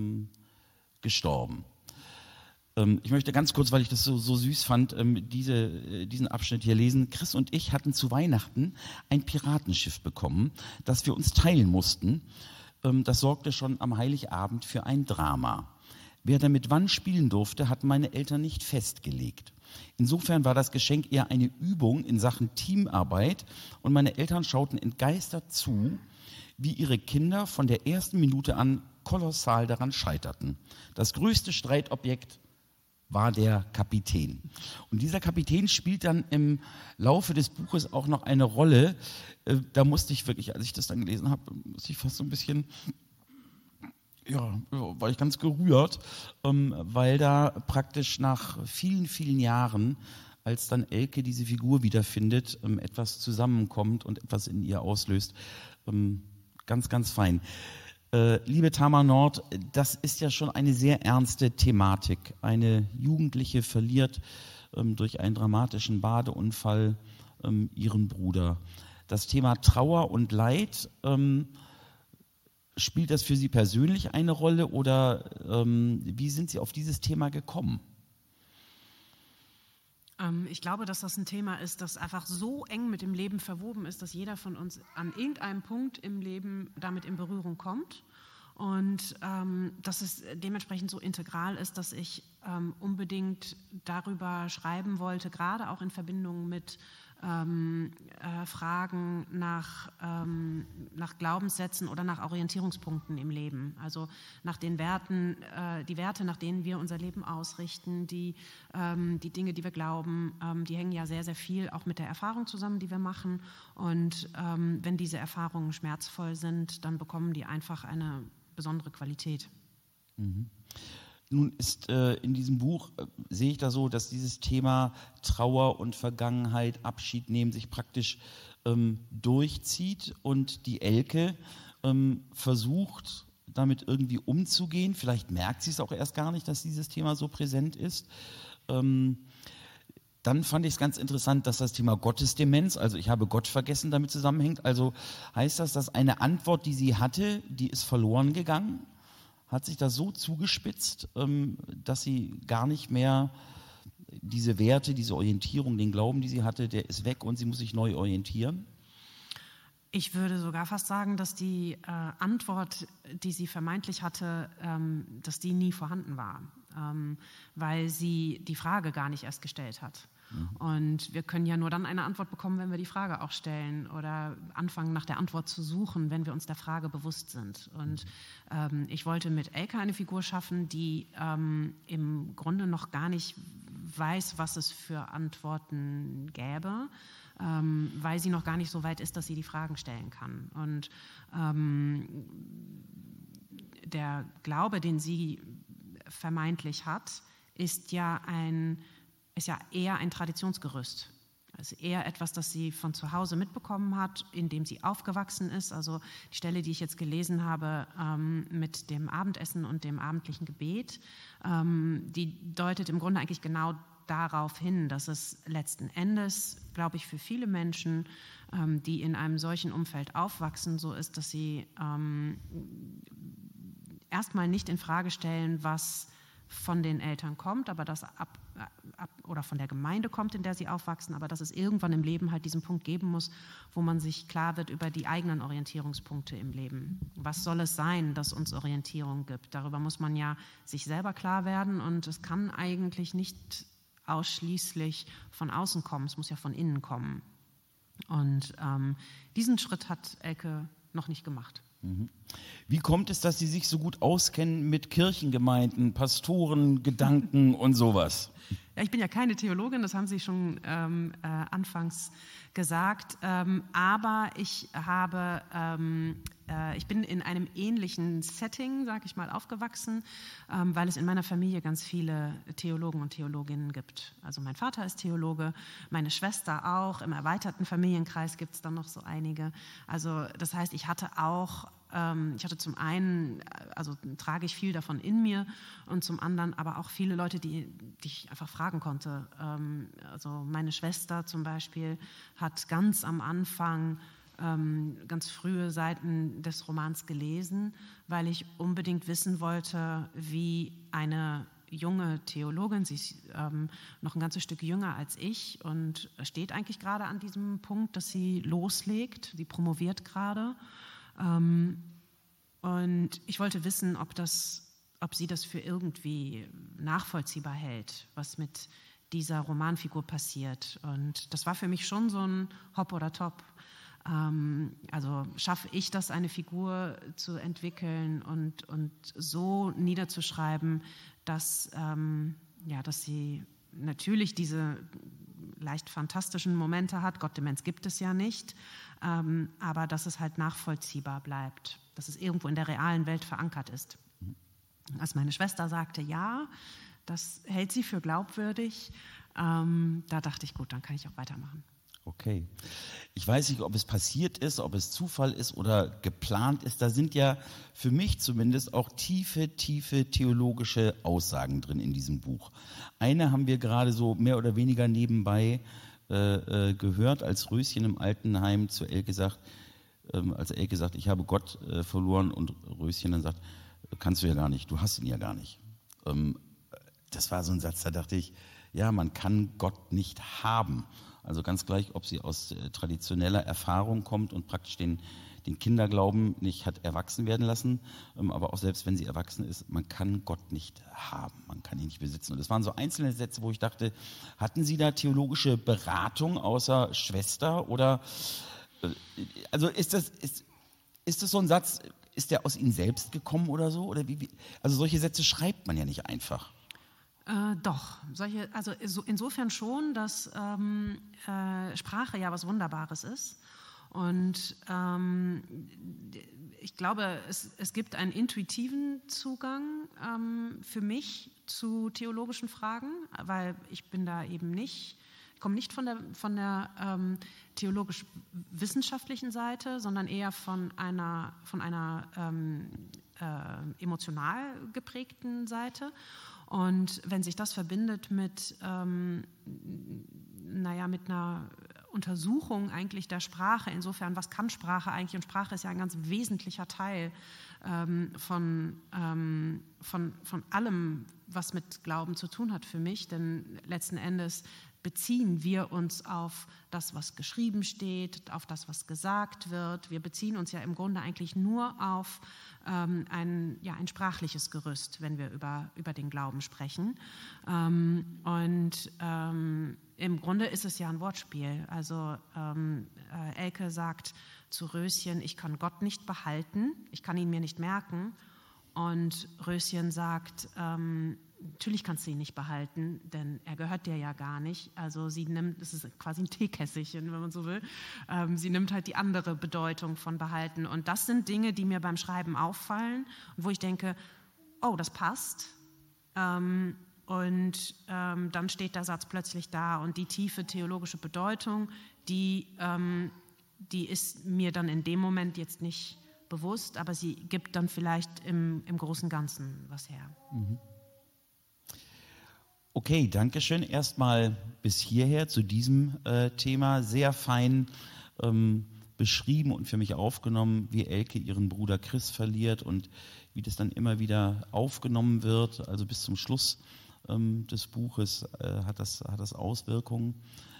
gestorben. Ich möchte ganz kurz, weil ich das so süß fand, diesen Abschnitt hier lesen. Chris und ich hatten zu Weihnachten ein Piratenschiff bekommen, das wir uns teilen mussten. Das sorgte schon am Heiligabend für ein Drama. Wer damit wann spielen durfte, hatten meine Eltern nicht festgelegt. Insofern war das Geschenk eher eine Übung in Sachen Teamarbeit und meine Eltern schauten entgeistert zu, wie ihre Kinder von der ersten Minute an kolossal daran scheiterten. Das größte Streitobjekt war der Kapitän. Und dieser Kapitän spielt dann im Laufe des Buches auch noch eine Rolle. Da musste ich wirklich, als ich das dann gelesen habe, musste ich fast so ein bisschen, war ich ganz gerührt, weil da praktisch nach vielen, vielen Jahren, als dann Elke diese Figur wiederfindet, etwas zusammenkommt und etwas in ihr auslöst. Ganz, ganz fein. Liebe Tamar Nord, das ist ja schon eine sehr ernste Thematik. Eine Jugendliche verliert durch einen dramatischen Badeunfall ihren Bruder. Das Thema Trauer und Leid, spielt das für Sie persönlich eine Rolle oder wie sind Sie auf dieses Thema gekommen? Ich glaube, dass das ein Thema ist, das einfach so eng mit dem Leben verwoben ist, dass jeder von uns an irgendeinem Punkt im Leben damit in Berührung kommt und dass es dementsprechend so integral ist, dass ich unbedingt darüber schreiben wollte, gerade auch in Verbindung mit Fragen nach Glaubenssätzen oder nach Orientierungspunkten im Leben, also nach den Werten, die Werte, nach denen wir unser Leben ausrichten, die Dinge, die wir glauben, die hängen ja sehr, sehr viel auch mit der Erfahrung zusammen, die wir machen und wenn diese Erfahrungen schmerzvoll sind, dann bekommen die einfach eine besondere Qualität. Mhm. Nun ist in diesem Buch, sehe ich da so, dass dieses Thema Trauer und Vergangenheit, Abschied nehmen sich praktisch durchzieht und die Elke versucht, damit irgendwie umzugehen. Vielleicht merkt sie es auch erst gar nicht, dass dieses Thema so präsent ist. Dann fand ich es ganz interessant, dass das Thema Gottesdemenz, also ich habe Gott vergessen, damit zusammenhängt. Also heißt das, dass eine Antwort, die sie hatte, die ist verloren gegangen? Hat sich das so zugespitzt, dass sie gar nicht mehr diese Werte, diese Orientierung, den Glauben, die sie hatte, der ist weg und sie muss sich neu orientieren? Ich würde sogar fast sagen, dass die Antwort, die sie vermeintlich hatte, dass die nie vorhanden war, weil sie die Frage gar nicht erst gestellt hat. Und wir können ja nur dann eine Antwort bekommen, wenn wir die Frage auch stellen oder anfangen, nach der Antwort zu suchen, wenn wir uns der Frage bewusst sind. Und ich wollte mit Elke eine Figur schaffen, die im Grunde noch gar nicht weiß, was es für Antworten gäbe, weil sie noch gar nicht so weit ist, dass sie die Fragen stellen kann. Und der Glaube, den sie vermeintlich hat, ist ja eher ein Traditionsgerüst. Also eher etwas, das sie von zu Hause mitbekommen hat, in dem sie aufgewachsen ist. Also die Stelle, die ich jetzt gelesen habe mit dem Abendessen und dem abendlichen Gebet, die deutet im Grunde eigentlich genau darauf hin, dass es letzten Endes, glaube ich, für viele Menschen, die in einem solchen Umfeld aufwachsen, so ist, dass sie erstmal nicht in Frage stellen, was von den Eltern kommt, aber das oder von der Gemeinde kommt, in der sie aufwachsen, aber dass es irgendwann im Leben halt diesen Punkt geben muss, wo man sich klar wird über die eigenen Orientierungspunkte im Leben. Was soll es sein, das uns Orientierung gibt? Darüber muss man ja sich selber klar werden und es kann eigentlich nicht ausschließlich von außen kommen, es muss ja von innen kommen. Und diesen Schritt hat Elke noch nicht gemacht. Wie kommt es, dass Sie sich so gut auskennen mit Kirchengemeinden, Pastoren, Gedanken und sowas? Ja, ich bin ja keine Theologin, das haben Sie schon anfangs gesagt, aber ich bin in einem ähnlichen Setting, sage ich mal, aufgewachsen, weil es in meiner Familie ganz viele Theologen und Theologinnen gibt. Also mein Vater ist Theologe, meine Schwester auch, im erweiterten Familienkreis gibt es dann noch so einige. Also das heißt, ich hatte zum einen, also trage ich viel davon in mir und zum anderen aber auch viele Leute, die ich einfach fragen konnte. Also meine Schwester zum Beispiel hat ganz am Anfang ganz frühe Seiten des Romans gelesen, weil ich unbedingt wissen wollte, wie eine junge Theologin, sie ist noch ein ganzes Stück jünger als ich und steht eigentlich gerade an diesem Punkt, dass sie loslegt, sie promoviert gerade. Und ich wollte wissen, ob das ob sie das für irgendwie nachvollziehbar hält, was mit dieser Romanfigur passiert. Und das war für mich schon so ein Hop oder Top. Also schaffe ich das, eine Figur zu entwickeln und so niederzuschreiben, dass sie natürlich diese leicht fantastischen Momente hat. Gottdemenz gibt es ja nicht, aber dass es halt nachvollziehbar bleibt, dass es irgendwo in der realen Welt verankert ist. Als meine Schwester sagte, ja, das hält sie für glaubwürdig, da dachte ich, gut, dann kann ich auch weitermachen. Okay. Ich weiß nicht, ob es passiert ist, ob es Zufall ist oder geplant ist. Da sind ja für mich zumindest auch tiefe theologische Aussagen drin in diesem Buch. Eine haben wir gerade so mehr oder weniger nebenbei gehört, als Röschen im Altenheim zu Elke sagt, als Elke sagt, ich habe Gott verloren, und Röschen dann sagt, kannst du ja gar nicht, du hast ihn ja gar nicht. Das war so ein Satz, da dachte ich, ja, man kann Gott nicht haben. Also ganz gleich, ob sie aus traditioneller Erfahrung kommt und praktisch den Kinderglauben nicht hat erwachsen werden lassen, aber auch selbst wenn sie erwachsen ist, man kann Gott nicht haben, man kann ihn nicht besitzen. Und das waren so einzelne Sätze, wo ich dachte, hatten Sie da theologische Beratung außer Schwester oder, also ist das so ein Satz, ist der aus Ihnen selbst gekommen oder so? Oder wie? Also solche Sätze schreibt man ja nicht einfach. Doch, also insofern schon, dass Sprache ja was Wunderbares ist. Und ich glaube, es gibt einen intuitiven Zugang für mich zu theologischen Fragen, weil ich bin da eben komme nicht von der theologisch-wissenschaftlichen Seite, sondern eher von einer emotional geprägten Seite. Und wenn sich das verbindet mit einer Untersuchung eigentlich der Sprache, insofern, was kann Sprache eigentlich? Und Sprache ist ja ein ganz wesentlicher Teil von allem, was mit Glauben zu tun hat für mich, denn letzten Endes beziehen wir uns auf das, was geschrieben steht, auf das, was gesagt wird. Wir beziehen uns ja im Grunde eigentlich nur auf ein sprachliches Gerüst, wenn wir über den Glauben sprechen. Im Grunde ist es ja ein Wortspiel. Also Elke sagt zu Röschen, ich kann Gott nicht behalten, ich kann ihn mir nicht merken. Und Röschen sagt, natürlich kannst du ihn nicht behalten, denn er gehört dir ja gar nicht. Also es ist quasi ein Teekässchen, wenn man so will. Sie nimmt halt die andere Bedeutung von behalten. Und das sind Dinge, die mir beim Schreiben auffallen und wo ich denke, oh, das passt. Dann steht der Satz plötzlich da und die tiefe theologische Bedeutung, die ist mir dann in dem Moment jetzt nicht bewusst, aber sie gibt dann vielleicht im großen Ganzen was her. Mhm. Okay, danke schön. Erstmal bis hierher zu diesem Thema. Sehr fein beschrieben und für mich aufgenommen, wie Elke ihren Bruder Chris verliert und wie das dann immer wieder aufgenommen wird. Also bis zum Schluss des Buches hat das Auswirkungen.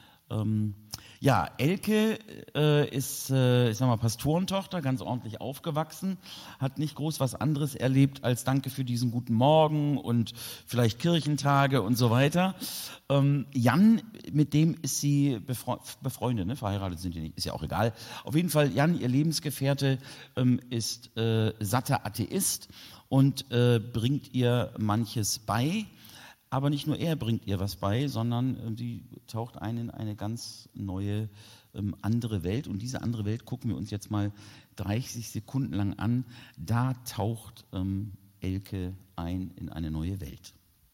Elke ist, Pastorentochter, ganz ordentlich aufgewachsen, hat nicht groß was anderes erlebt als Danke für diesen guten Morgen und vielleicht Kirchentage und so weiter. Jan, mit dem ist sie befreundet, ne? Verheiratet sind die nicht, ist ja auch egal. Auf jeden Fall, Jan, ihr Lebensgefährte, ist satter Atheist und bringt ihr manches bei. Aber nicht nur er bringt ihr was bei, sondern sie taucht ein in eine ganz neue, andere Welt. Und diese andere Welt gucken wir uns jetzt mal 30 Sekunden lang an. Da taucht Elke ein in eine neue Welt.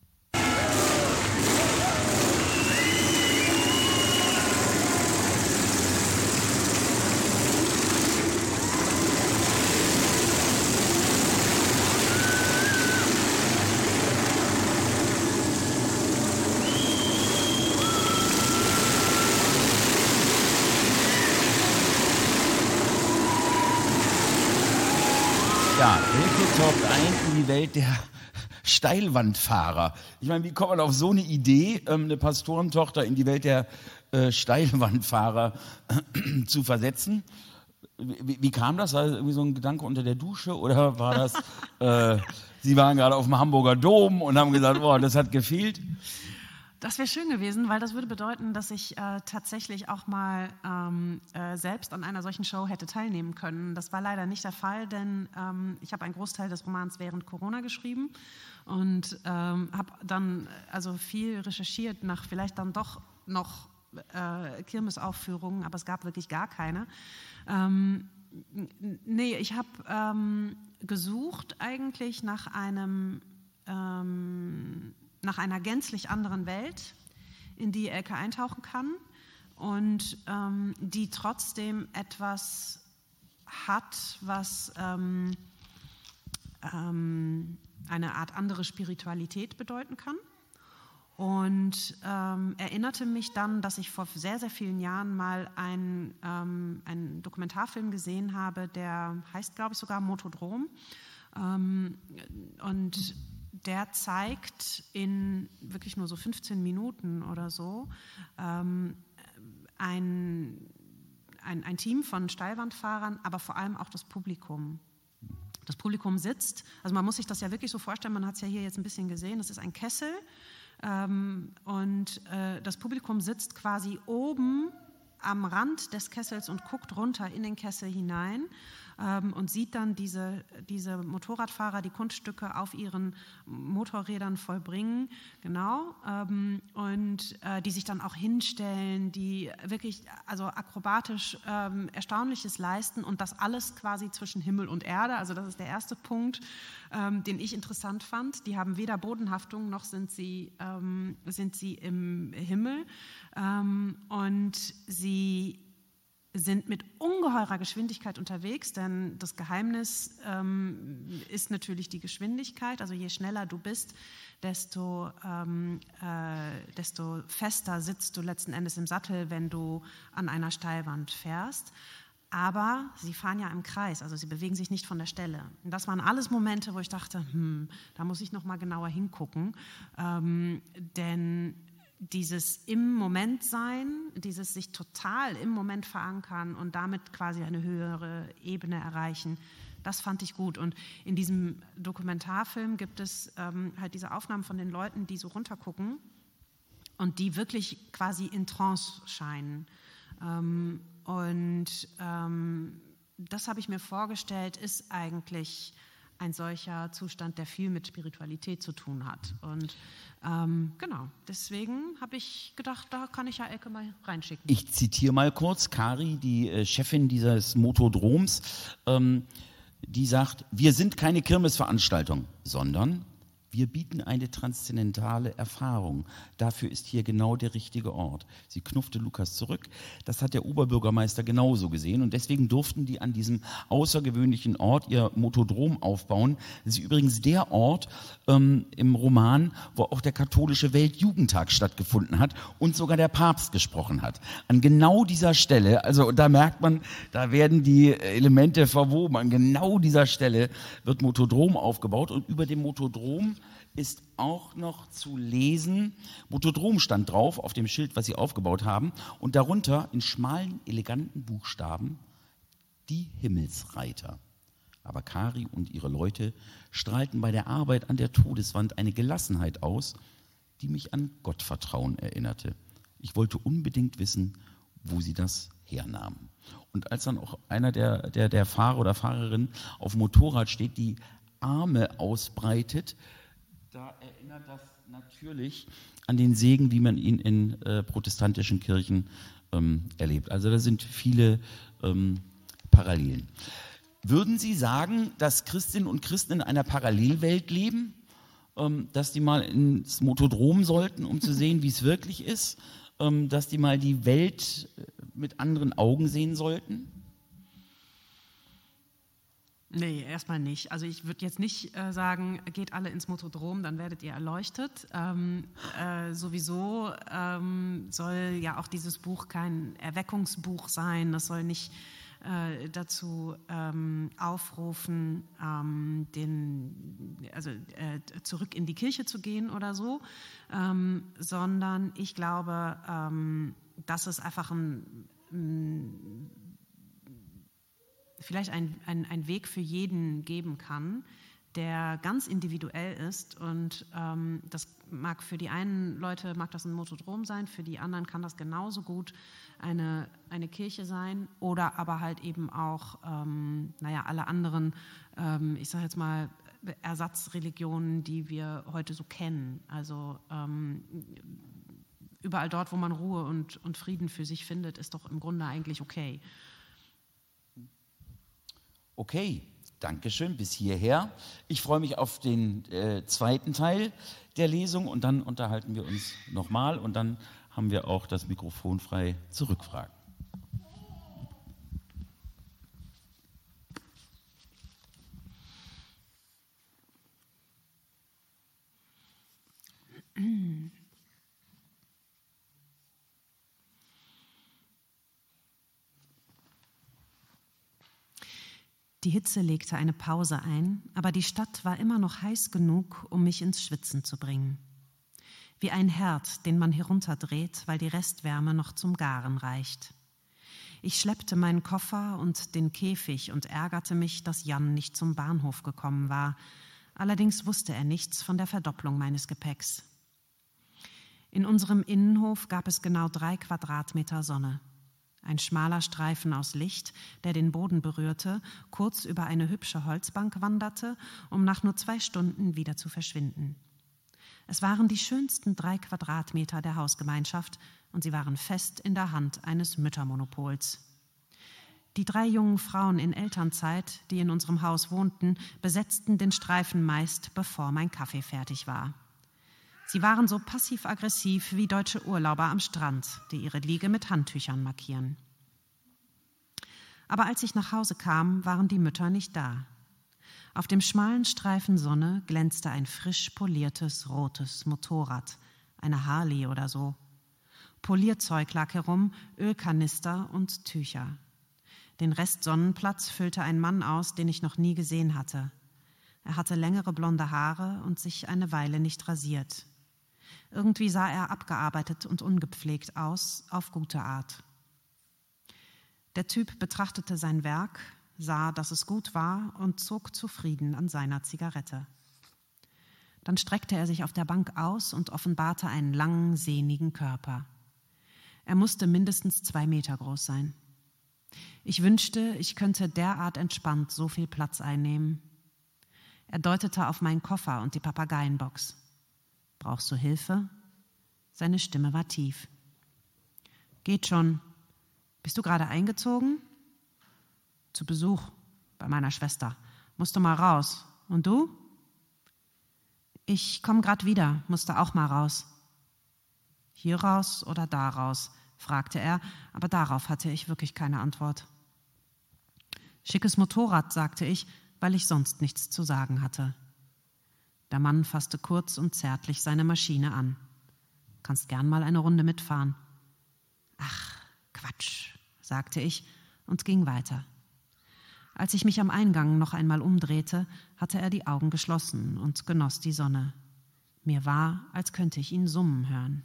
Ja, Elke taucht ein in die Welt der Steilwandfahrer. Ich meine, wie kommt man auf so eine Idee, eine Pastorentochter in die Welt der Steilwandfahrer zu versetzen? Wie kam das? War das irgendwie so ein Gedanke unter der Dusche oder war das Sie waren gerade auf dem Hamburger Dom und haben gesagt, boah, das hat gefehlt. Das wäre schön gewesen, weil das würde bedeuten, dass ich tatsächlich auch mal selbst an einer solchen Show hätte teilnehmen können. Das war leider nicht der Fall, denn ich habe einen Großteil des Romans während Corona geschrieben und habe dann also viel recherchiert nach vielleicht dann doch noch Kirmesaufführungen, aber es gab wirklich gar keine. Nee, ich habe gesucht eigentlich nach einer gänzlich anderen Welt, in die Elke eintauchen kann und die trotzdem etwas hat, was eine Art andere Spiritualität bedeuten kann. Und erinnerte mich dann, dass ich vor sehr, sehr vielen Jahren mal einen Dokumentarfilm gesehen habe, der heißt, glaube ich, sogar Motodrom. Und der zeigt in wirklich nur so 15 Minuten oder so ein Team von Steilwandfahrern, aber vor allem auch das Publikum. Das Publikum sitzt, also man muss sich das ja wirklich so vorstellen, man hat es ja hier jetzt ein bisschen gesehen, das ist ein Kessel und das Publikum sitzt quasi oben am Rand des Kessels und guckt runter in den Kessel hinein und sieht dann diese Motorradfahrer die Kunststücke auf ihren Motorrädern vollbringen, genau, und die sich dann auch hinstellen, die wirklich also akrobatisch Erstaunliches leisten und das alles quasi zwischen Himmel und Erde. Also das ist der erste Punkt, den ich interessant fand. Die haben weder Bodenhaftung noch sind sie im Himmel und sie sind mit ungeheurer Geschwindigkeit unterwegs, denn das Geheimnis ist natürlich die Geschwindigkeit. Also je schneller du bist, desto fester sitzt du letzten Endes im Sattel, wenn du an einer Steilwand fährst. Aber sie fahren ja im Kreis, also sie bewegen sich nicht von der Stelle. Und das waren alles Momente, wo ich dachte, da muss ich noch mal genauer hingucken, denn dieses im Moment sein, dieses sich total im Moment verankern und damit quasi eine höhere Ebene erreichen, das fand ich gut. Und in diesem Dokumentarfilm gibt es halt diese Aufnahmen von den Leuten, die so runtergucken und die wirklich quasi in Trance scheinen. Das habe ich mir vorgestellt, ist eigentlich ein solcher Zustand, der viel mit Spiritualität zu tun hat. Und genau, deswegen habe ich gedacht, da kann ich ja Elke mal reinschicken. Ich zitiere mal kurz Kari, die Chefin dieses Motodroms, die sagt, wir sind keine Kirmesveranstaltung, sondern wir bieten eine transzendentale Erfahrung. Dafür ist hier genau der richtige Ort. Sie knuffte Lukas zurück. Das hat der Oberbürgermeister genauso gesehen. Und deswegen durften die an diesem außergewöhnlichen Ort ihr Motodrom aufbauen. Das ist übrigens der Ort im Roman, wo auch der katholische Weltjugendtag stattgefunden hat und sogar der Papst gesprochen hat. An genau dieser Stelle, also da merkt man, da werden die Elemente verwoben. An genau dieser Stelle wird Motodrom aufgebaut und über dem Motodrom ist auch noch zu lesen, Motodrom stand drauf auf dem Schild, was sie aufgebaut haben und darunter in schmalen, eleganten Buchstaben die Himmelsreiter. Aber Kari und ihre Leute strahlten bei der Arbeit an der Todeswand eine Gelassenheit aus, die mich an Gottvertrauen erinnerte. Ich wollte unbedingt wissen, wo sie das hernahmen. Und als dann auch einer der Fahrer oder Fahrerin auf dem Motorrad steht, die Arme ausbreitet, da erinnert das natürlich an den Segen, wie man ihn in protestantischen Kirchen erlebt. Also da sind viele Parallelen. Würden Sie sagen, dass Christinnen und Christen in einer Parallelwelt leben, dass die mal ins Motodrom sollten, um zu sehen, wie es wirklich ist, dass die mal die Welt mit anderen Augen sehen sollten? Nee, erstmal nicht. Also ich würde jetzt nicht sagen, geht alle ins Motodrom, dann werdet ihr erleuchtet. Sowieso soll ja auch dieses Buch kein Erweckungsbuch sein. Das soll nicht dazu aufrufen, zurück in die Kirche zu gehen oder so, sondern ich glaube, dass es einfach vielleicht ein Weg für jeden geben kann, der ganz individuell ist und das mag für die einen Leute mag das ein Motodrom sein, für die anderen kann das genauso gut eine Kirche sein oder aber halt eben auch alle anderen, ich sage jetzt mal, Ersatzreligionen, die wir heute so kennen. Also überall dort, wo man Ruhe und Frieden für sich findet, ist doch im Grunde eigentlich okay. Okay, danke schön bis hierher. Ich freue mich auf den zweiten Teil der Lesung und dann unterhalten wir uns nochmal und dann haben wir auch das Mikrofon frei zur Rückfragen. Die Hitze legte eine Pause ein, aber die Stadt war immer noch heiß genug, um mich ins Schwitzen zu bringen. Wie ein Herd, den man herunterdreht, weil die Restwärme noch zum Garen reicht. Ich schleppte meinen Koffer und den Käfig und ärgerte mich, dass Jan nicht zum Bahnhof gekommen war. Allerdings wusste er nichts von der Verdopplung meines Gepäcks. In unserem Innenhof gab es genau 3 Quadratmeter Sonne. Ein schmaler Streifen aus Licht, der den Boden berührte, kurz über eine hübsche Holzbank wanderte, um nach nur 2 Stunden wieder zu verschwinden. Es waren die schönsten 3 Quadratmeter der Hausgemeinschaft und sie waren fest in der Hand eines Müttermonopols. Die 3 jungen Frauen in Elternzeit, die in unserem Haus wohnten, besetzten den Streifen meist, bevor mein Kaffee fertig war. Sie waren so passiv-aggressiv wie deutsche Urlauber am Strand, die ihre Liege mit Handtüchern markieren. Aber als ich nach Hause kam, waren die Mütter nicht da. Auf dem schmalen Streifen Sonne glänzte ein frisch poliertes rotes Motorrad, eine Harley oder so. Polierzeug lag herum, Ölkanister und Tücher. Den Rest Sonnenplatz füllte ein Mann aus, den ich noch nie gesehen hatte. Er hatte längere blonde Haare und sich eine Weile nicht rasiert. Irgendwie sah er abgearbeitet und ungepflegt aus, auf gute Art. Der Typ betrachtete sein Werk, sah, dass es gut war und zog zufrieden an seiner Zigarette. Dann streckte er sich auf der Bank aus und offenbarte einen langen, sehnigen Körper. Er musste mindestens 2 Meter groß sein. Ich wünschte, ich könnte derart entspannt so viel Platz einnehmen. Er deutete auf meinen Koffer und die Papageienbox. Brauchst du Hilfe? Seine Stimme war tief. Geht schon. Bist du gerade eingezogen? Zu Besuch bei meiner Schwester. Musste mal raus. Und du? Ich komme gerade wieder, musste auch mal raus. Hier raus oder da raus? Fragte er, aber darauf hatte ich wirklich keine Antwort. Schickes Motorrad, sagte ich, weil ich sonst nichts zu sagen hatte. Der Mann fasste kurz und zärtlich seine Maschine an. Kannst gern mal eine Runde mitfahren. Ach, Quatsch, sagte ich und ging weiter. Als ich mich am Eingang noch einmal umdrehte, hatte er die Augen geschlossen und genoss die Sonne. Mir war, als könnte ich ihn summen hören.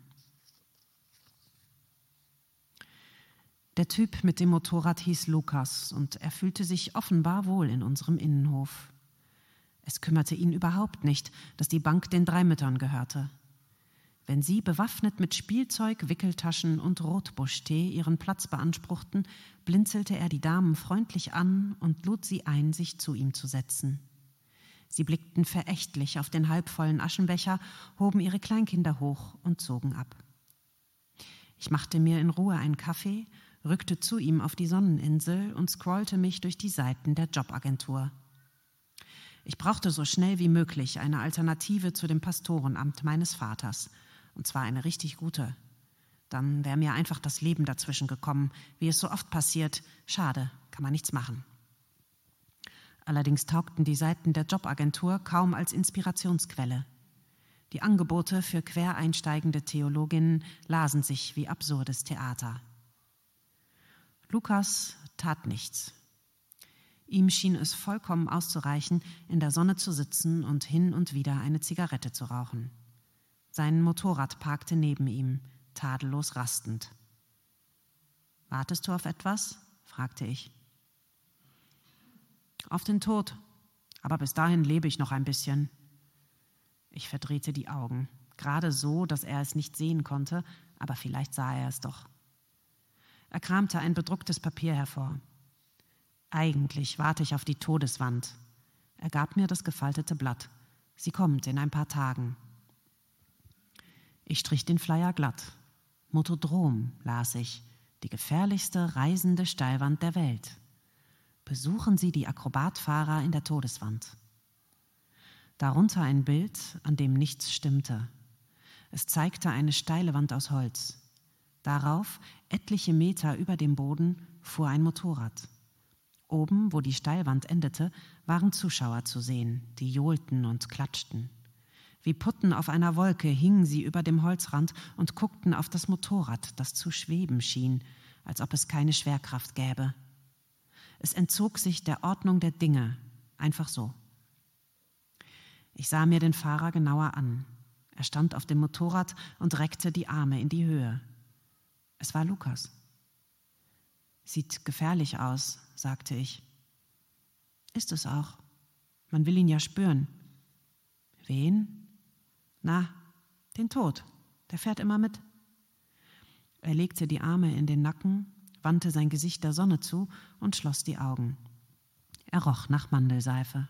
Der Typ mit dem Motorrad hieß Lukas und er fühlte sich offenbar wohl in unserem Innenhof. Es kümmerte ihn überhaupt nicht, dass die Bank den 3 Müttern gehörte. Wenn sie bewaffnet mit Spielzeug, Wickeltaschen und Rotbuschtee ihren Platz beanspruchten, blinzelte er die Damen freundlich an und lud sie ein, sich zu ihm zu setzen. Sie blickten verächtlich auf den halbvollen Aschenbecher, hoben ihre Kleinkinder hoch und zogen ab. Ich machte mir in Ruhe einen Kaffee, rückte zu ihm auf die Sonneninsel und scrollte mich durch die Seiten der Jobagentur. Ich brauchte so schnell wie möglich eine Alternative zu dem Pastorenamt meines Vaters, und zwar eine richtig gute. Dann wäre mir einfach das Leben dazwischen gekommen, wie es so oft passiert. Schade, kann man nichts machen. Allerdings taugten die Seiten der Jobagentur kaum als Inspirationsquelle. Die Angebote für quereinsteigende Theologinnen lasen sich wie absurdes Theater. Lukas tat nichts. Ihm schien es vollkommen auszureichen, in der Sonne zu sitzen und hin und wieder eine Zigarette zu rauchen. Sein Motorrad parkte neben ihm, tadellos rastend. »Wartest du auf etwas?« fragte ich. »Auf den Tod«, Aber bis dahin lebe ich noch ein bisschen. Ich verdrehte die Augen, gerade so, dass er es nicht sehen konnte, aber vielleicht sah er es doch. Er kramte ein bedrucktes Papier hervor. Eigentlich warte ich auf die Todeswand. Er gab mir das gefaltete Blatt. Sie kommt in ein paar Tagen. Ich strich den Flyer glatt. Motodrom, las ich, die gefährlichste reisende Steilwand der Welt. Besuchen Sie die Akrobatfahrer in der Todeswand. Darunter ein Bild, an dem nichts stimmte. Es zeigte eine steile Wand aus Holz. Darauf, etliche Meter über dem Boden, fuhr ein Motorrad. Oben, wo die Steilwand endete, waren Zuschauer zu sehen, die johlten und klatschten. Wie Putten auf einer Wolke hingen sie über dem Holzrand und guckten auf das Motorrad, das zu schweben schien, als ob es keine Schwerkraft gäbe. Es entzog sich der Ordnung der Dinge, einfach so. Ich sah mir den Fahrer genauer an. Er stand auf dem Motorrad und reckte die Arme in die Höhe. Es war Lukas. Sieht gefährlich aus, sagte ich. Ist es auch. Man will ihn ja spüren. Wen? Na, den Tod. Der fährt immer mit. Er legte die Arme in den Nacken, wandte sein Gesicht der Sonne zu und schloss die Augen. Er roch nach Mandelseife.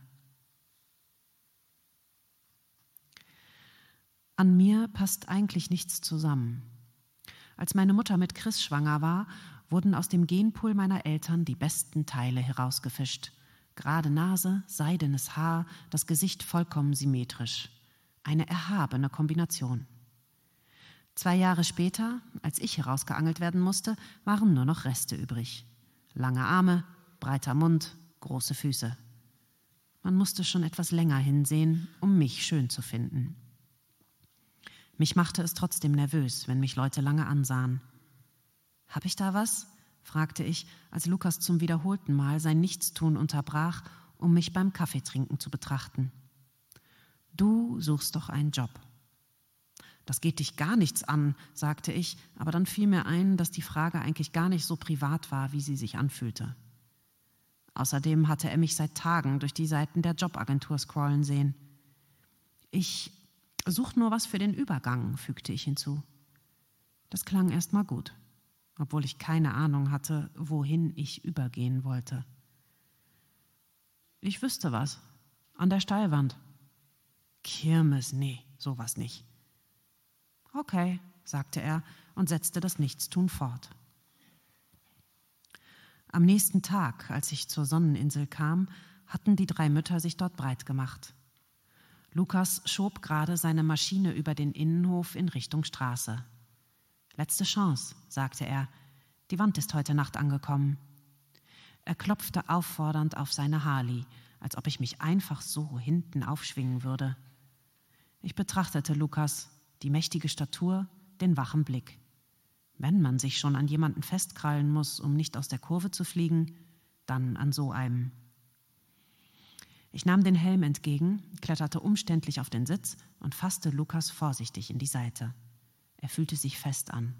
An mir passt eigentlich nichts zusammen. Als meine Mutter mit Chris schwanger war, wurden aus dem Genpool meiner Eltern die besten Teile herausgefischt. Gerade Nase, seidenes Haar, das Gesicht vollkommen symmetrisch. Eine erhabene Kombination. 2 Jahre später, als ich herausgeangelt werden musste, waren nur noch Reste übrig. Lange Arme, breiter Mund, große Füße. Man musste schon etwas länger hinsehen, um mich schön zu finden. Mich machte es trotzdem nervös, wenn mich Leute lange ansahen. »Hab ich da was?« fragte ich, als Lukas zum wiederholten Mal sein Nichtstun unterbrach, um mich beim Kaffeetrinken zu betrachten. »Du suchst doch einen Job.« »Das geht dich gar nichts an«, sagte ich, aber dann fiel mir ein, dass die Frage eigentlich gar nicht so privat war, wie sie sich anfühlte. Außerdem hatte er mich seit Tagen durch die Seiten der Jobagentur scrollen sehen. »Ich suche nur was für den Übergang«, fügte ich hinzu. Das klang erst mal gut, obwohl ich keine Ahnung hatte, wohin ich übergehen wollte. »Ich wüsste was. An der Steilwand.« »Kirmes, nee, sowas nicht.« »Okay«, sagte er und setzte das Nichtstun fort. Am nächsten Tag, als ich zur Sonneninsel kam, hatten die 3 Mütter sich dort breit gemacht. Lukas schob gerade seine Maschine über den Innenhof in Richtung Straße. »Letzte Chance«, sagte er, »die Wand ist heute Nacht angekommen.« Er klopfte auffordernd auf seine Harley, als ob ich mich einfach so hinten aufschwingen würde. Ich betrachtete Lukas, die mächtige Statur, den wachen Blick. Wenn man sich schon an jemanden festkrallen muss, um nicht aus der Kurve zu fliegen, dann an so einem. Ich nahm den Helm entgegen, kletterte umständlich auf den Sitz und fasste Lukas vorsichtig in die Seite. Er fühlte sich fest an.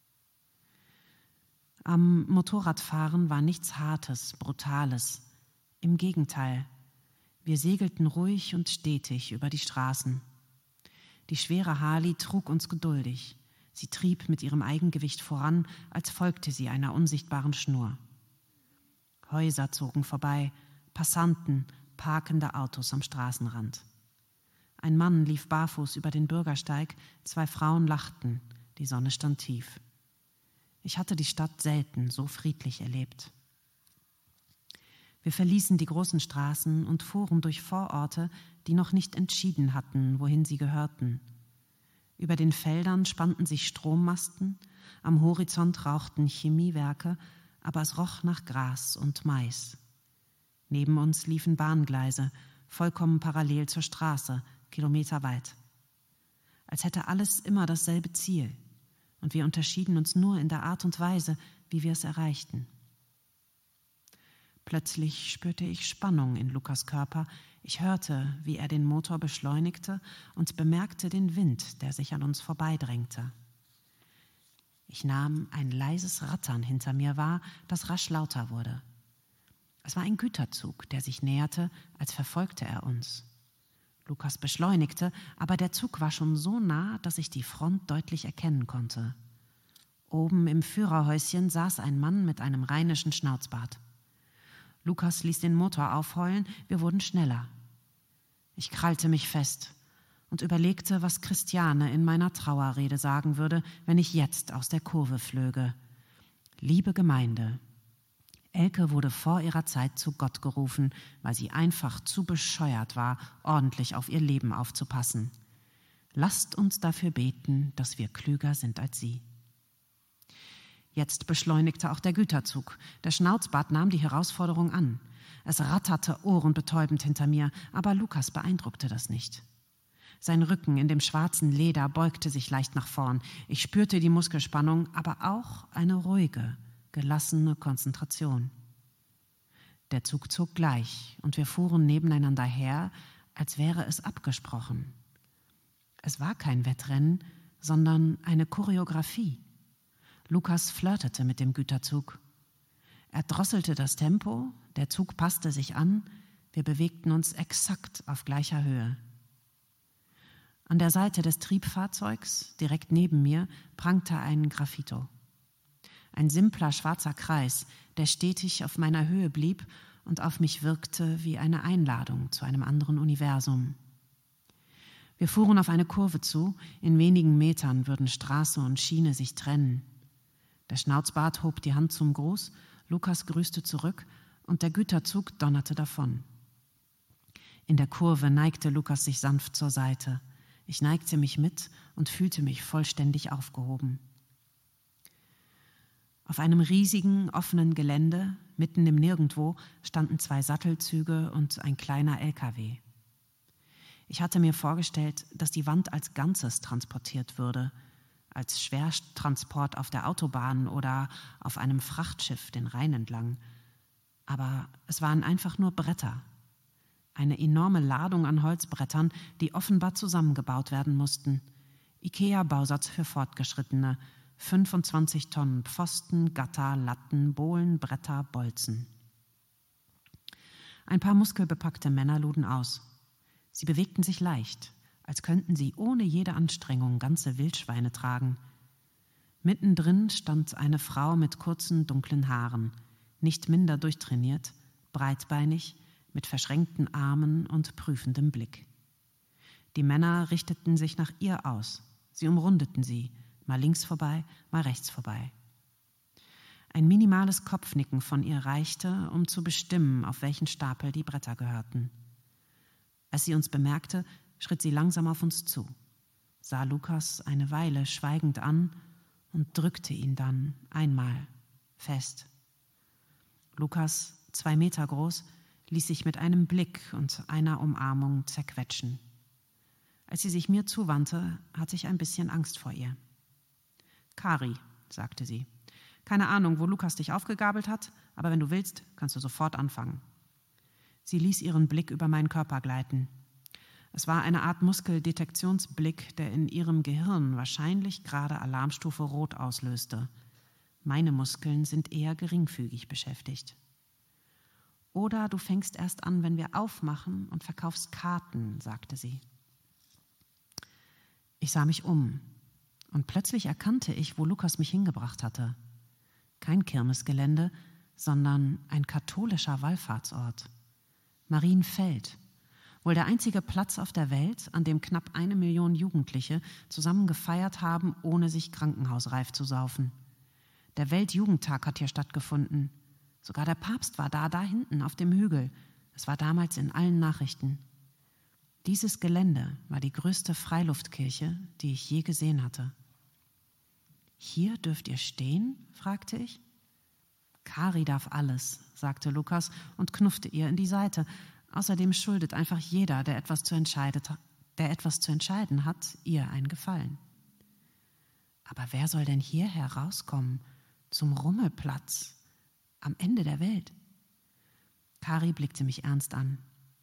Am Motorradfahren war nichts Hartes, Brutales. Im Gegenteil, wir segelten ruhig und stetig über die Straßen. Die schwere Harley trug uns geduldig. Sie trieb mit ihrem Eigengewicht voran, als folgte sie einer unsichtbaren Schnur. Häuser zogen vorbei, Passanten, parkende Autos am Straßenrand. Ein Mann lief barfuß über den Bürgersteig, 2 Frauen lachten, die Sonne stand tief. Ich hatte die Stadt selten so friedlich erlebt. Wir verließen die großen Straßen und fuhren durch Vororte, die noch nicht entschieden hatten, wohin sie gehörten. Über den Feldern spannten sich Strommasten, am Horizont rauchten Chemiewerke, aber es roch nach Gras und Mais. Neben uns liefen Bahngleise, vollkommen parallel zur Straße, kilometerweit. Als hätte alles immer dasselbe Ziel, und wir unterschieden uns nur in der Art und Weise, wie wir es erreichten. Plötzlich spürte ich Spannung in Lukas Körper. Ich hörte, wie er den Motor beschleunigte und bemerkte den Wind, der sich an uns vorbeidrängte. Ich nahm ein leises Rattern hinter mir wahr, das rasch lauter wurde. Es war ein Güterzug, der sich näherte, als verfolgte er uns. Lukas beschleunigte, aber der Zug war schon so nah, dass ich die Front deutlich erkennen konnte. Oben im Führerhäuschen saß ein Mann mit einem rheinischen Schnauzbart. Lukas ließ den Motor aufheulen, wir wurden schneller. Ich krallte mich fest und überlegte, was Christiane in meiner Trauerrede sagen würde, wenn ich jetzt aus der Kurve flöge. Liebe Gemeinde, Elke wurde vor ihrer Zeit zu Gott gerufen, weil sie einfach zu bescheuert war, ordentlich auf ihr Leben aufzupassen. Lasst uns dafür beten, dass wir klüger sind als sie. Jetzt beschleunigte auch der Güterzug. Der Schnauzbart nahm die Herausforderung an. Es ratterte ohrenbetäubend hinter mir, aber Lukas beeindruckte das nicht. Sein Rücken in dem schwarzen Leder beugte sich leicht nach vorn. Ich spürte die Muskelspannung, aber auch eine ruhige, gelassene Konzentration. Der Zug zog gleich und wir fuhren nebeneinander her, als wäre es abgesprochen. Es war kein Wettrennen, sondern eine Choreografie. Lukas flirtete mit dem Güterzug. Er drosselte das Tempo, der Zug passte sich an, wir bewegten uns exakt auf gleicher Höhe. An der Seite des Triebfahrzeugs, direkt neben mir, prangte ein Graffito. Ein simpler schwarzer Kreis, der stetig auf meiner Höhe blieb und auf mich wirkte wie eine Einladung zu einem anderen Universum. Wir fuhren auf eine Kurve zu, in wenigen Metern würden Straße und Schiene sich trennen. Der Schnauzbart hob die Hand zum Gruß, Lukas grüßte zurück und der Güterzug donnerte davon. In der Kurve neigte Lukas sich sanft zur Seite. Ich neigte mich mit und fühlte mich vollständig aufgehoben. Auf einem riesigen, offenen Gelände, mitten im Nirgendwo, standen 2 Sattelzüge und ein kleiner LKW. Ich hatte mir vorgestellt, dass die Wand als Ganzes transportiert würde, als Schwertransport auf der Autobahn oder auf einem Frachtschiff den Rhein entlang. Aber es waren einfach nur Bretter. Eine enorme Ladung an Holzbrettern, die offenbar zusammengebaut werden mussten. IKEA-Bausatz für Fortgeschrittene. 25 Tonnen Pfosten, Gatter, Latten, Bohlen, Bretter, Bolzen. Ein paar muskelbepackte Männer luden aus. Sie bewegten sich leicht, als könnten sie ohne jede Anstrengung ganze Wildschweine tragen. Mittendrin stand eine Frau mit kurzen, dunklen Haaren, nicht minder durchtrainiert, breitbeinig, mit verschränkten Armen und prüfendem Blick. Die Männer richteten sich nach ihr aus. Sie umrundeten sie, mal links vorbei, mal rechts vorbei. Ein minimales Kopfnicken von ihr reichte, um zu bestimmen, auf welchen Stapel die Bretter gehörten. Als sie uns bemerkte, schritt sie langsam auf uns zu, sah Lukas eine Weile schweigend an und drückte ihn dann einmal fest. Lukas, 2 Meter groß, ließ sich mit einem Blick und einer Umarmung zerquetschen. Als sie sich mir zuwandte, hatte ich ein bisschen Angst vor ihr. »Kari«, sagte sie. »Keine Ahnung, wo Lukas dich aufgegabelt hat, aber wenn du willst, kannst du sofort anfangen.« Sie ließ ihren Blick über meinen Körper gleiten. Es war eine Art Muskeldetektionsblick, der in ihrem Gehirn wahrscheinlich gerade Alarmstufe Rot auslöste. Meine Muskeln sind eher geringfügig beschäftigt. »Oder du fängst erst an, wenn wir aufmachen und verkaufst Karten«, sagte sie. Ich sah mich um und plötzlich erkannte ich, wo Lukas mich hingebracht hatte. Kein Kirmesgelände, sondern ein katholischer Wallfahrtsort. Marienfeld, wohl der einzige Platz auf der Welt, an dem knapp 1 Million Jugendliche zusammen gefeiert haben, ohne sich krankenhausreif zu saufen. Der Weltjugendtag hat hier stattgefunden. Sogar der Papst war da hinten auf dem Hügel. Es war damals in allen Nachrichten. Dieses Gelände war die größte Freiluftkirche, die ich je gesehen hatte. »Hier dürft ihr stehen?«, fragte ich. »Kari darf alles«, sagte Lukas und knuffte ihr in die Seite. Außerdem schuldet einfach jeder, der etwas zu entscheiden hat, ihr einen Gefallen. Aber wer soll denn hierher rauskommen, zum Rummelplatz, am Ende der Welt? Kari blickte mich ernst an.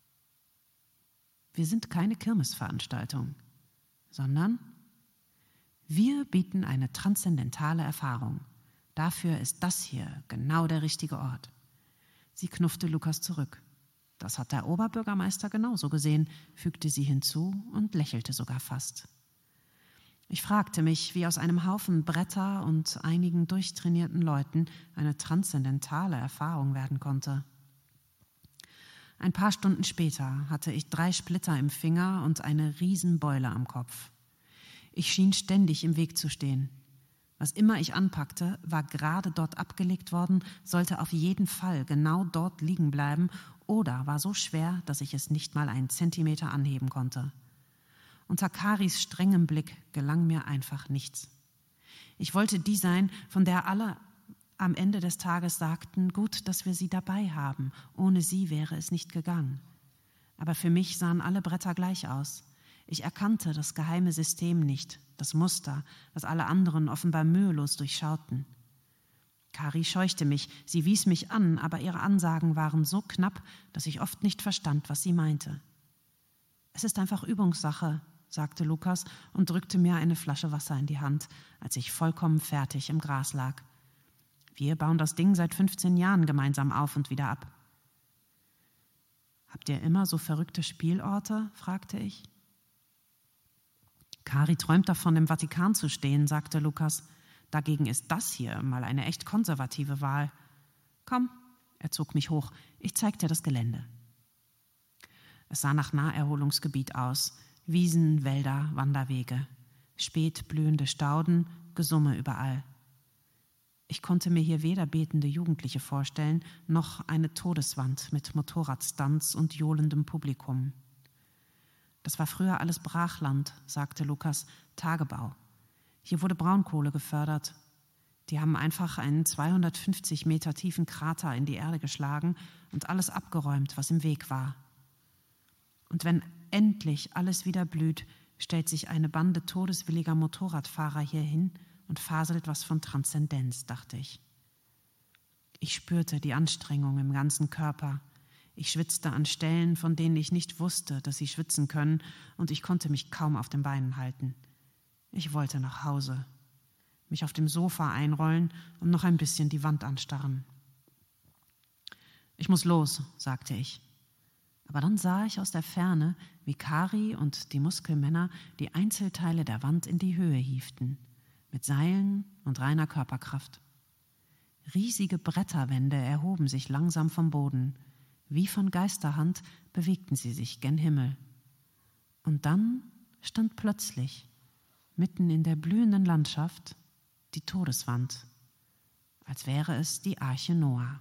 Wir sind keine Kirmesveranstaltung, sondern wir bieten eine transzendentale Erfahrung. Dafür ist das hier genau der richtige Ort. Sie knuffte Lukas zurück. Das hat der Oberbürgermeister genauso gesehen, fügte sie hinzu und lächelte sogar fast. Ich fragte mich, wie aus einem Haufen Bretter und einigen durchtrainierten Leuten eine transzendentale Erfahrung werden konnte. Ein paar Stunden später hatte ich 3 Splitter im Finger und eine Riesenbeule am Kopf. Ich schien ständig im Weg zu stehen. Was immer ich anpackte, war gerade dort abgelegt worden, sollte auf jeden Fall genau dort liegen bleiben oder war so schwer, dass ich es nicht mal einen Zentimeter anheben konnte. Unter Karis strengem Blick gelang mir einfach nichts. Ich wollte die sein, von der alle am Ende des Tages sagten, gut, dass wir sie dabei haben, ohne sie wäre es nicht gegangen. Aber für mich sahen alle Bretter gleich aus. Ich erkannte das geheime System nicht, das Muster, das alle anderen offenbar mühelos durchschauten. Kari scheuchte mich, sie wies mich an, aber ihre Ansagen waren so knapp, dass ich oft nicht verstand, was sie meinte. Es ist einfach Übungssache, sagte Lukas und drückte mir eine Flasche Wasser in die Hand, als ich vollkommen fertig im Gras lag. Wir bauen das Ding seit 15 Jahren gemeinsam auf und wieder ab. Habt ihr immer so verrückte Spielorte? Fragte ich. Kari träumt davon, im Vatikan zu stehen, sagte Lukas. Dagegen ist das hier mal eine echt konservative Wahl. Komm, er zog mich hoch, ich zeig dir das Gelände. Es sah nach Naherholungsgebiet aus. Wiesen, Wälder, Wanderwege, spät blühende Stauden, Gesumme überall. Ich konnte mir hier weder betende Jugendliche vorstellen, noch eine Todeswand mit Motorradstunts und johlendem Publikum. Das war früher alles Brachland, sagte Lukas, Tagebau. Hier wurde Braunkohle gefördert. Die haben einfach einen 250 Meter tiefen Krater in die Erde geschlagen und alles abgeräumt, was im Weg war. Und wenn endlich alles wieder blüht, stellt sich eine Bande todeswilliger Motorradfahrer hier hin und faselt was von Transzendenz, dachte ich. Ich spürte die Anstrengung im ganzen Körper. Ich schwitzte an Stellen, von denen ich nicht wusste, dass sie schwitzen können, und ich konnte mich kaum auf den Beinen halten. Ich wollte nach Hause, mich auf dem Sofa einrollen und noch ein bisschen die Wand anstarren. Ich muss los, sagte ich. Aber dann sah ich aus der Ferne, wie Kari und die Muskelmänner die Einzelteile der Wand in die Höhe hieften, mit Seilen und reiner Körperkraft. Riesige Bretterwände erhoben sich langsam vom Boden. Wie von Geisterhand bewegten sie sich gen Himmel. Und dann stand plötzlich, mitten in der blühenden Landschaft, die Todeswand, als wäre es die Arche Noah.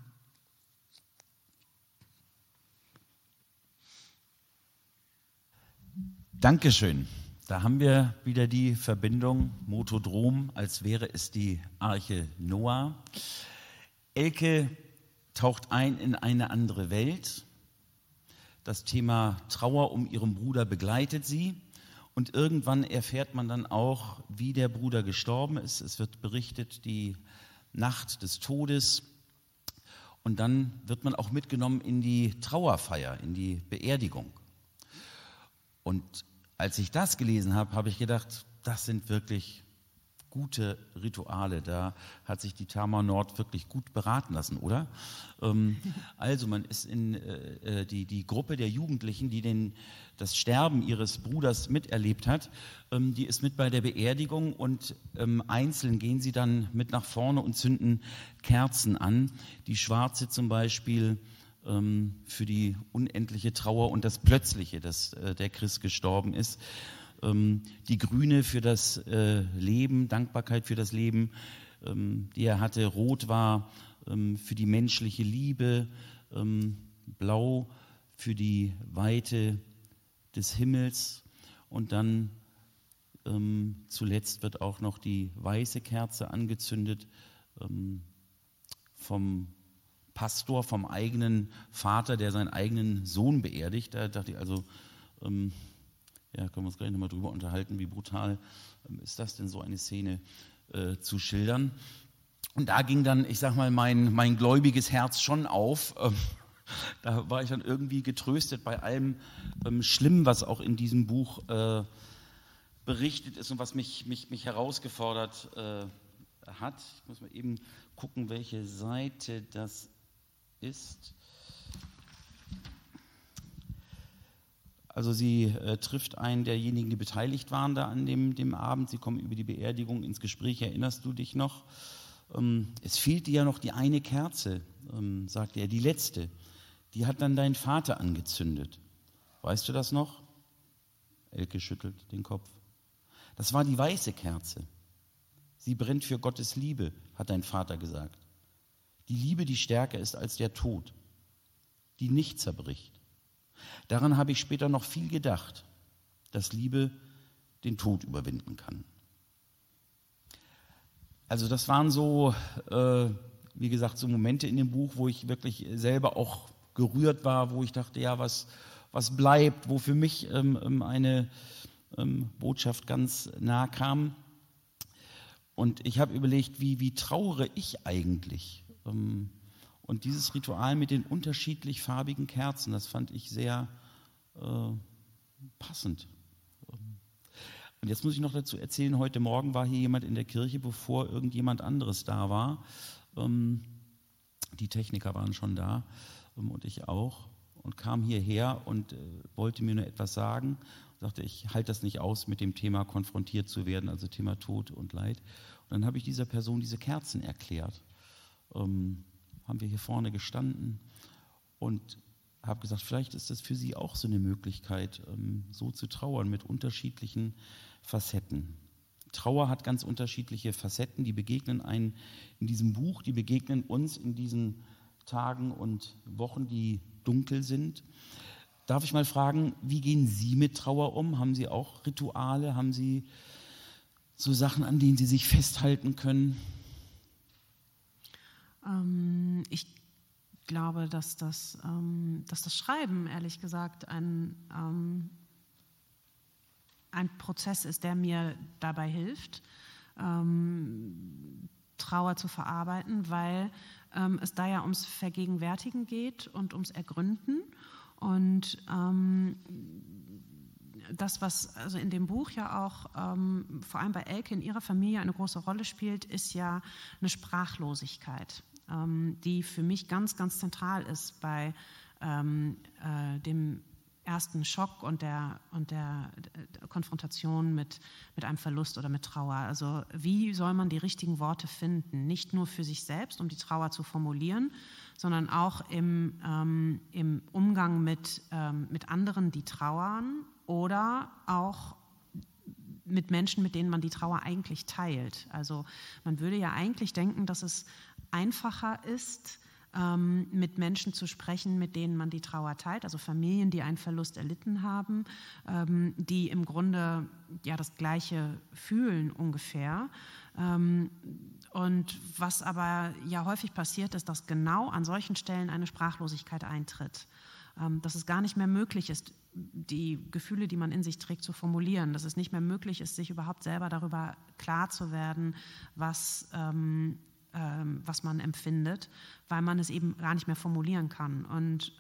Dankeschön. Da haben wir wieder die Verbindung Motodrom, als wäre es die Arche Noah. Elke taucht ein in eine andere Welt. Das Thema Trauer um ihren Bruder begleitet sie. Und irgendwann erfährt man dann auch, wie der Bruder gestorben ist. Es wird berichtet, die Nacht des Todes. Und dann wird man auch mitgenommen in die Trauerfeier, in die Beerdigung. Und als ich das gelesen habe, habe ich gedacht, das sind wirklich gute Rituale. Da hat sich die Tamar Nord wirklich gut beraten lassen, oder? Also man ist in die Gruppe der Jugendlichen, die das Sterben ihres Bruders miterlebt hat, die ist mit bei der Beerdigung und einzeln gehen sie dann mit nach vorne und zünden Kerzen an. Die schwarze zum Beispiel für die unendliche Trauer und das Plötzliche, dass der Christ gestorben ist. Die grüne für das Leben, Dankbarkeit für das Leben, die er hatte. Rot war für die menschliche Liebe, blau für die Weite des Himmels und dann zuletzt wird auch noch die weiße Kerze angezündet vom Pastor, vom eigenen Vater, der seinen eigenen Sohn beerdigt. Da dachte ich also, können wir uns gleich nochmal drüber unterhalten, wie brutal ist das denn, so eine Szene zu schildern. Und da ging dann, ich sag mal, mein gläubiges Herz schon auf. Da war ich dann irgendwie getröstet bei allem Schlimmen, was auch in diesem Buch berichtet ist und was mich herausgefordert hat. Ich muss mal eben gucken, welche Seite das ist. Also sie trifft einen derjenigen, die beteiligt waren da an dem Abend. Sie kommen über die Beerdigung ins Gespräch. Erinnerst du dich noch? Es fehlte ja noch die eine Kerze, sagte er, die letzte. Die hat dann dein Vater angezündet. Weißt du das noch? Elke schüttelt den Kopf. Das war die weiße Kerze. Sie brennt für Gottes Liebe, hat dein Vater gesagt. Die Liebe, die stärker ist als der Tod, die nicht zerbricht. Daran habe ich später noch viel gedacht, dass Liebe den Tod überwinden kann. Also das waren so, wie gesagt, so Momente in dem Buch, wo ich wirklich selber auch gerührt war, wo ich dachte, ja, was bleibt, wo für mich eine Botschaft ganz nah kam. Und ich habe überlegt, wie trauere ich eigentlich? Und dieses Ritual mit den unterschiedlich farbigen Kerzen, das fand ich sehr passend. Und jetzt muss ich noch dazu erzählen, heute Morgen war hier jemand in der Kirche, bevor irgendjemand anderes da war. Die Techniker waren schon da und ich auch. Und kam hierher und wollte mir nur etwas sagen. Sagte, ich halte das nicht aus, mit dem Thema konfrontiert zu werden, also Thema Tod und Leid. Und dann habe ich dieser Person diese Kerzen erklärt. Haben wir hier vorne gestanden und habe gesagt, vielleicht ist das für Sie auch so eine Möglichkeit, so zu trauern mit unterschiedlichen Facetten. Trauer hat ganz unterschiedliche Facetten, die begegnen einen in diesem Buch, die begegnen uns in diesen Tagen und Wochen, die dunkel sind. Darf ich mal fragen, wie gehen Sie mit Trauer um? Haben Sie auch Rituale? Haben Sie so Sachen, an denen Sie sich festhalten können? Ich glaube, dass das Schreiben, ehrlich gesagt, ein Prozess ist, der mir dabei hilft, Trauer zu verarbeiten, weil es da ja ums Vergegenwärtigen geht und ums Ergründen. Und das, was also in dem Buch ja auch vor allem bei Elke in ihrer Familie eine große Rolle spielt, ist ja eine Sprachlosigkeit, die für mich ganz, ganz zentral ist bei dem ersten Schock und der Konfrontation mit einem Verlust oder mit Trauer. Also wie soll man die richtigen Worte finden? Nicht nur für sich selbst, um die Trauer zu formulieren, sondern auch im Umgang mit anderen, die trauern, oder auch mit Menschen, mit denen man die Trauer eigentlich teilt. Also man würde ja eigentlich denken, dass es einfacher ist, mit Menschen zu sprechen, mit denen man die Trauer teilt, also Familien, die einen Verlust erlitten haben, die im Grunde ja das Gleiche fühlen ungefähr. Und was aber ja häufig passiert, ist, dass genau an solchen Stellen eine Sprachlosigkeit eintritt. Dass es gar nicht mehr möglich ist, die Gefühle, die man in sich trägt, zu formulieren. Dass es nicht mehr möglich ist, sich überhaupt selber darüber klar zu werden, was man empfindet, weil man es eben gar nicht mehr formulieren kann. Und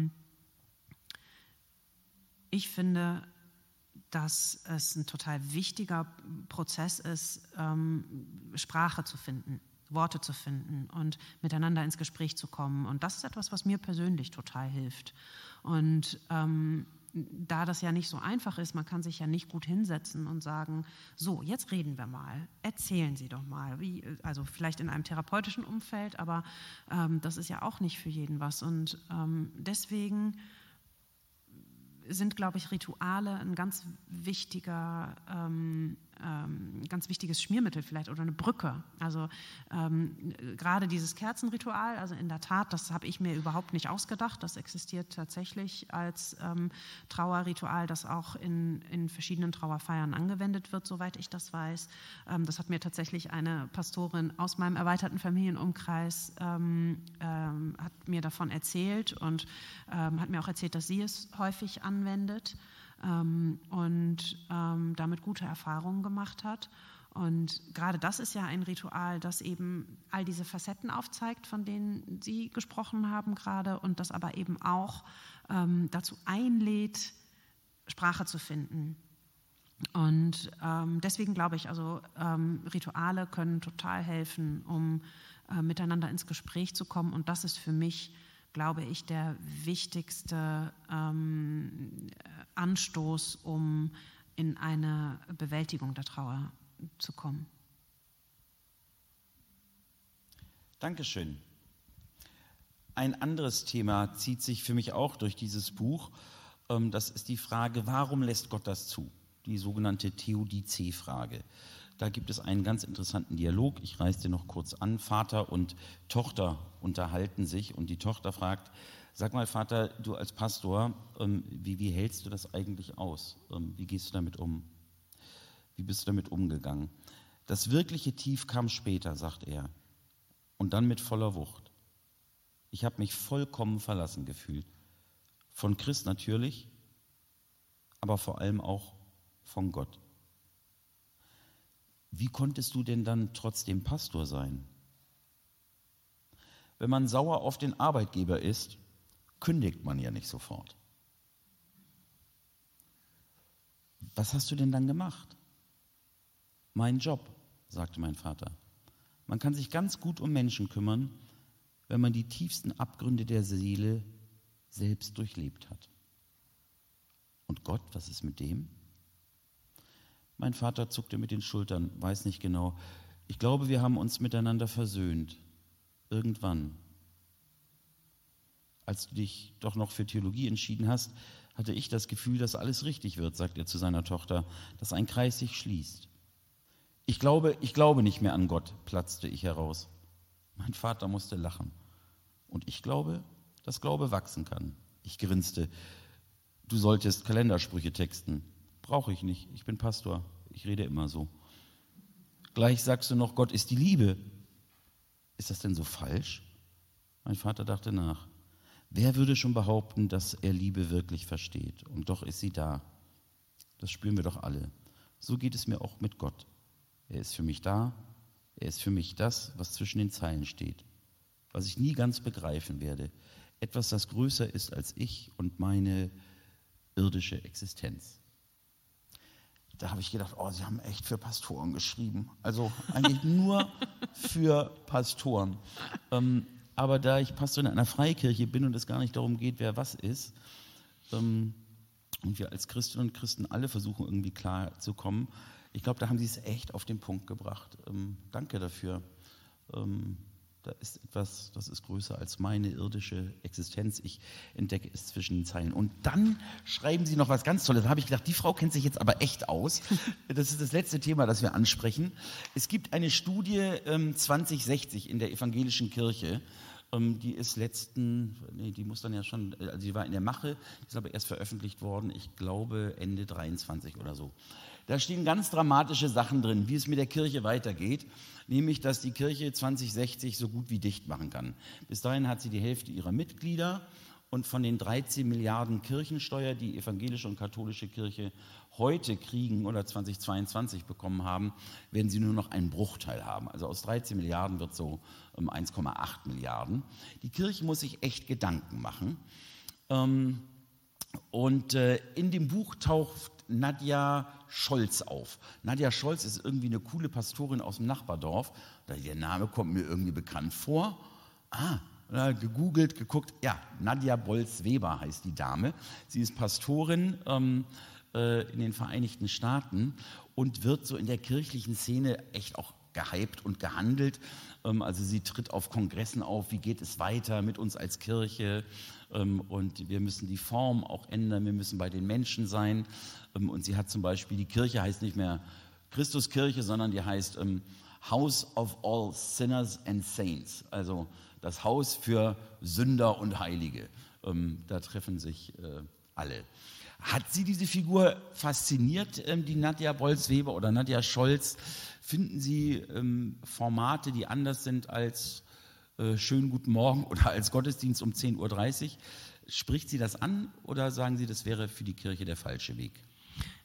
ich finde, dass es ein total wichtiger Prozess ist, Sprache zu finden, Worte zu finden und miteinander ins Gespräch zu kommen. Und das ist etwas, was mir persönlich total hilft. Und da das ja nicht so einfach ist, man kann sich ja nicht gut hinsetzen und sagen, so, jetzt reden wir mal, erzählen Sie doch mal, also vielleicht in einem therapeutischen Umfeld, aber das ist ja auch nicht für jeden was. Und deswegen sind, glaube ich, Rituale ein ganz wichtiges Schmiermittel vielleicht oder eine Brücke. Also gerade dieses Kerzenritual, also in der Tat, das habe ich mir überhaupt nicht ausgedacht. Das existiert tatsächlich als Trauerritual, das auch in verschiedenen Trauerfeiern angewendet wird, soweit ich das weiß. Das hat mir tatsächlich eine Pastorin aus meinem erweiterten Familienumkreis hat mir davon erzählt und hat mir auch erzählt, dass sie es häufig anwendet. Und damit gute Erfahrungen gemacht hat. Und gerade das ist ja ein Ritual, das eben all diese Facetten aufzeigt, von denen Sie gesprochen haben gerade, und das aber eben auch dazu einlädt, Sprache zu finden. Und deswegen glaube ich, also Rituale können total helfen, um miteinander ins Gespräch zu kommen. Und das ist für mich glaube ich, der wichtigste Anstoß, um in eine Bewältigung der Trauer zu kommen. Dankeschön. Ein anderes Thema zieht sich für mich auch durch dieses Buch. Das ist die Frage, warum lässt Gott das zu? Die sogenannte Theodizee-Frage. Da gibt es einen ganz interessanten Dialog. Ich reiße den noch kurz an. Vater und Tochter unterhalten sich und die Tochter fragt, sag mal Vater, du als Pastor, wie hältst du das eigentlich aus? Wie gehst du damit um? Wie bist du damit umgegangen? Das wirkliche Tief kam später, sagt er. Und dann mit voller Wucht. Ich habe mich vollkommen verlassen gefühlt. Von Christ natürlich, aber vor allem auch von Gott. Wie konntest du denn dann trotzdem Pastor sein? Wenn man sauer auf den Arbeitgeber ist, kündigt man ja nicht sofort. Was hast du denn dann gemacht? Mein Job, sagte mein Vater. Man kann sich ganz gut um Menschen kümmern, wenn man die tiefsten Abgründe der Seele selbst durchlebt hat. Und Gott, was ist mit dem? Mein Vater zuckte mit den Schultern, weiß nicht genau. Ich glaube, wir haben uns miteinander versöhnt. Irgendwann. Als du dich doch noch für Theologie entschieden hast, hatte ich das Gefühl, dass alles richtig wird, sagt er zu seiner Tochter, dass ein Kreis sich schließt. Ich glaube nicht mehr an Gott, platzte ich heraus. Mein Vater musste lachen. Und ich glaube, dass Glaube wachsen kann. Ich grinste. Du solltest Kalendersprüche texten. Brauche ich nicht, ich bin Pastor. Ich rede immer so. Gleich sagst du noch, Gott ist die Liebe. Ist das denn so falsch? Mein Vater dachte nach. Wer würde schon behaupten, dass er Liebe wirklich versteht? Und doch ist sie da. Das spüren wir doch alle. So geht es mir auch mit Gott. Er ist für mich da. Er ist für mich das, was zwischen den Zeilen steht. Was ich nie ganz begreifen werde. Etwas, das größer ist als ich und meine irdische Existenz. Da habe ich gedacht, Sie haben echt für Pastoren geschrieben. Also eigentlich nur für Pastoren. Aber da ich Pastor in einer Freikirche bin und es gar nicht darum geht, wer was ist, und wir als Christinnen und Christen alle versuchen irgendwie klar zu kommen, ich glaube, da haben sie es echt auf den Punkt gebracht. Danke dafür. Da ist etwas, das ist größer als meine irdische Existenz. Ich entdecke es zwischen den Zeilen. Und dann schreiben sie noch was ganz Tolles. Da habe ich gedacht, die Frau kennt sich jetzt aber echt aus. Das ist das letzte Thema, das wir ansprechen. Es gibt eine Studie 2060 in der evangelischen Kirche. Die ist die muss dann ja schon, also die war in der Mache, die ist aber erst veröffentlicht worden, ich glaube Ende 23 oder so. Da stehen ganz dramatische Sachen drin, wie es mit der Kirche weitergeht, nämlich, dass die Kirche 2060 so gut wie dicht machen kann. Bis dahin hat sie die Hälfte ihrer Mitglieder und von den 13 Milliarden Kirchensteuer, die evangelische und katholische Kirche heute kriegen oder 2022 bekommen haben, werden sie nur noch einen Bruchteil haben. Also aus 13 Milliarden wird so 1,8 Milliarden. Die Kirche muss sich echt Gedanken machen. Und in dem Buch taucht Nadja Scholz auf. Nadja Scholz ist irgendwie eine coole Pastorin aus dem Nachbardorf. Der Name kommt mir irgendwie bekannt vor. Gegoogelt, geguckt. Ja, Nadja Bolz-Weber heißt die Dame. Sie ist Pastorin in den Vereinigten Staaten und wird so in der kirchlichen Szene echt auch gehypt und gehandelt. Also sie tritt auf Kongressen auf, wie geht es weiter mit uns als Kirche, und wir müssen die Form auch ändern, wir müssen bei den Menschen sein. Und sie hat zum Beispiel, die Kirche heißt nicht mehr Christuskirche, sondern die heißt House of All Sinners and Saints, also das Haus für Sünder und Heilige. Da treffen sich alle. Hat Sie diese Figur fasziniert, die Nadja Bolz-Weber oder Nadja Scholz? Finden Sie Formate, die anders sind als Schönen guten Morgen oder als Gottesdienst um 10.30 Uhr? Spricht Sie das an oder sagen Sie, das wäre für die Kirche der falsche Weg?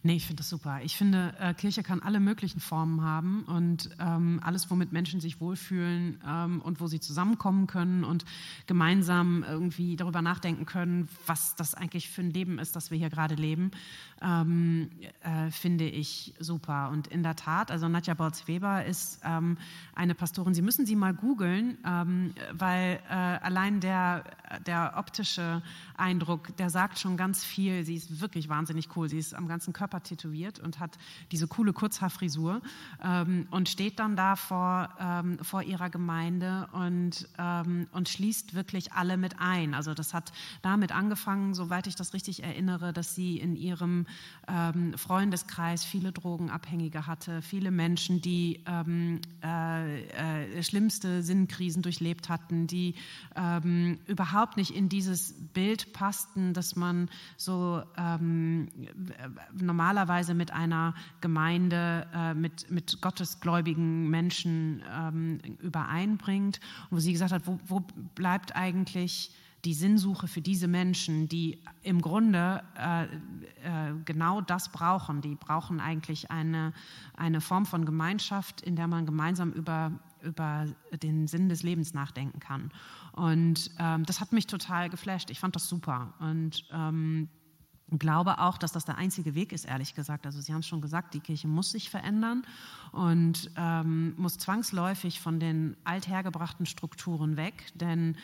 Nee, ich finde das super. Ich finde, Kirche kann alle möglichen Formen haben und alles, womit Menschen sich wohlfühlen und wo sie zusammenkommen können und gemeinsam irgendwie darüber nachdenken können, was das eigentlich für ein Leben ist, das wir hier gerade leben, finde ich super. Und in der Tat, also Nadja Bolz-Weber ist eine Pastorin, Sie müssen sie mal googeln, weil allein der optische Eindruck, der sagt schon ganz viel. Sie ist wirklich wahnsinnig cool. Sie ist am ganzen Körper tätowiert und hat diese coole Kurzhaarfrisur und steht dann da vor ihrer Gemeinde und schließt wirklich alle mit ein. Also das hat damit angefangen, soweit ich das richtig erinnere, dass sie in ihrem Freundeskreis viele Drogenabhängige hatte, viele Menschen, die schlimmste Sinnkrisen durchlebt hatten, die überhaupt nicht in dieses Bild passten, dass man so normalerweise mit einer Gemeinde, mit gottesgläubigen Menschen übereinbringt. Und wo sie gesagt hat, wo bleibt eigentlich die Sinnsuche für diese Menschen, die im Grunde genau das brauchen. Die brauchen eigentlich eine Form von Gemeinschaft, in der man gemeinsam über den Sinn des Lebens nachdenken kann. Und das hat mich total geflasht. Ich fand das super und glaube auch, dass das der einzige Weg ist, ehrlich gesagt. Also Sie haben es schon gesagt, die Kirche muss sich verändern und muss zwangsläufig von den althergebrachten Strukturen weg, denn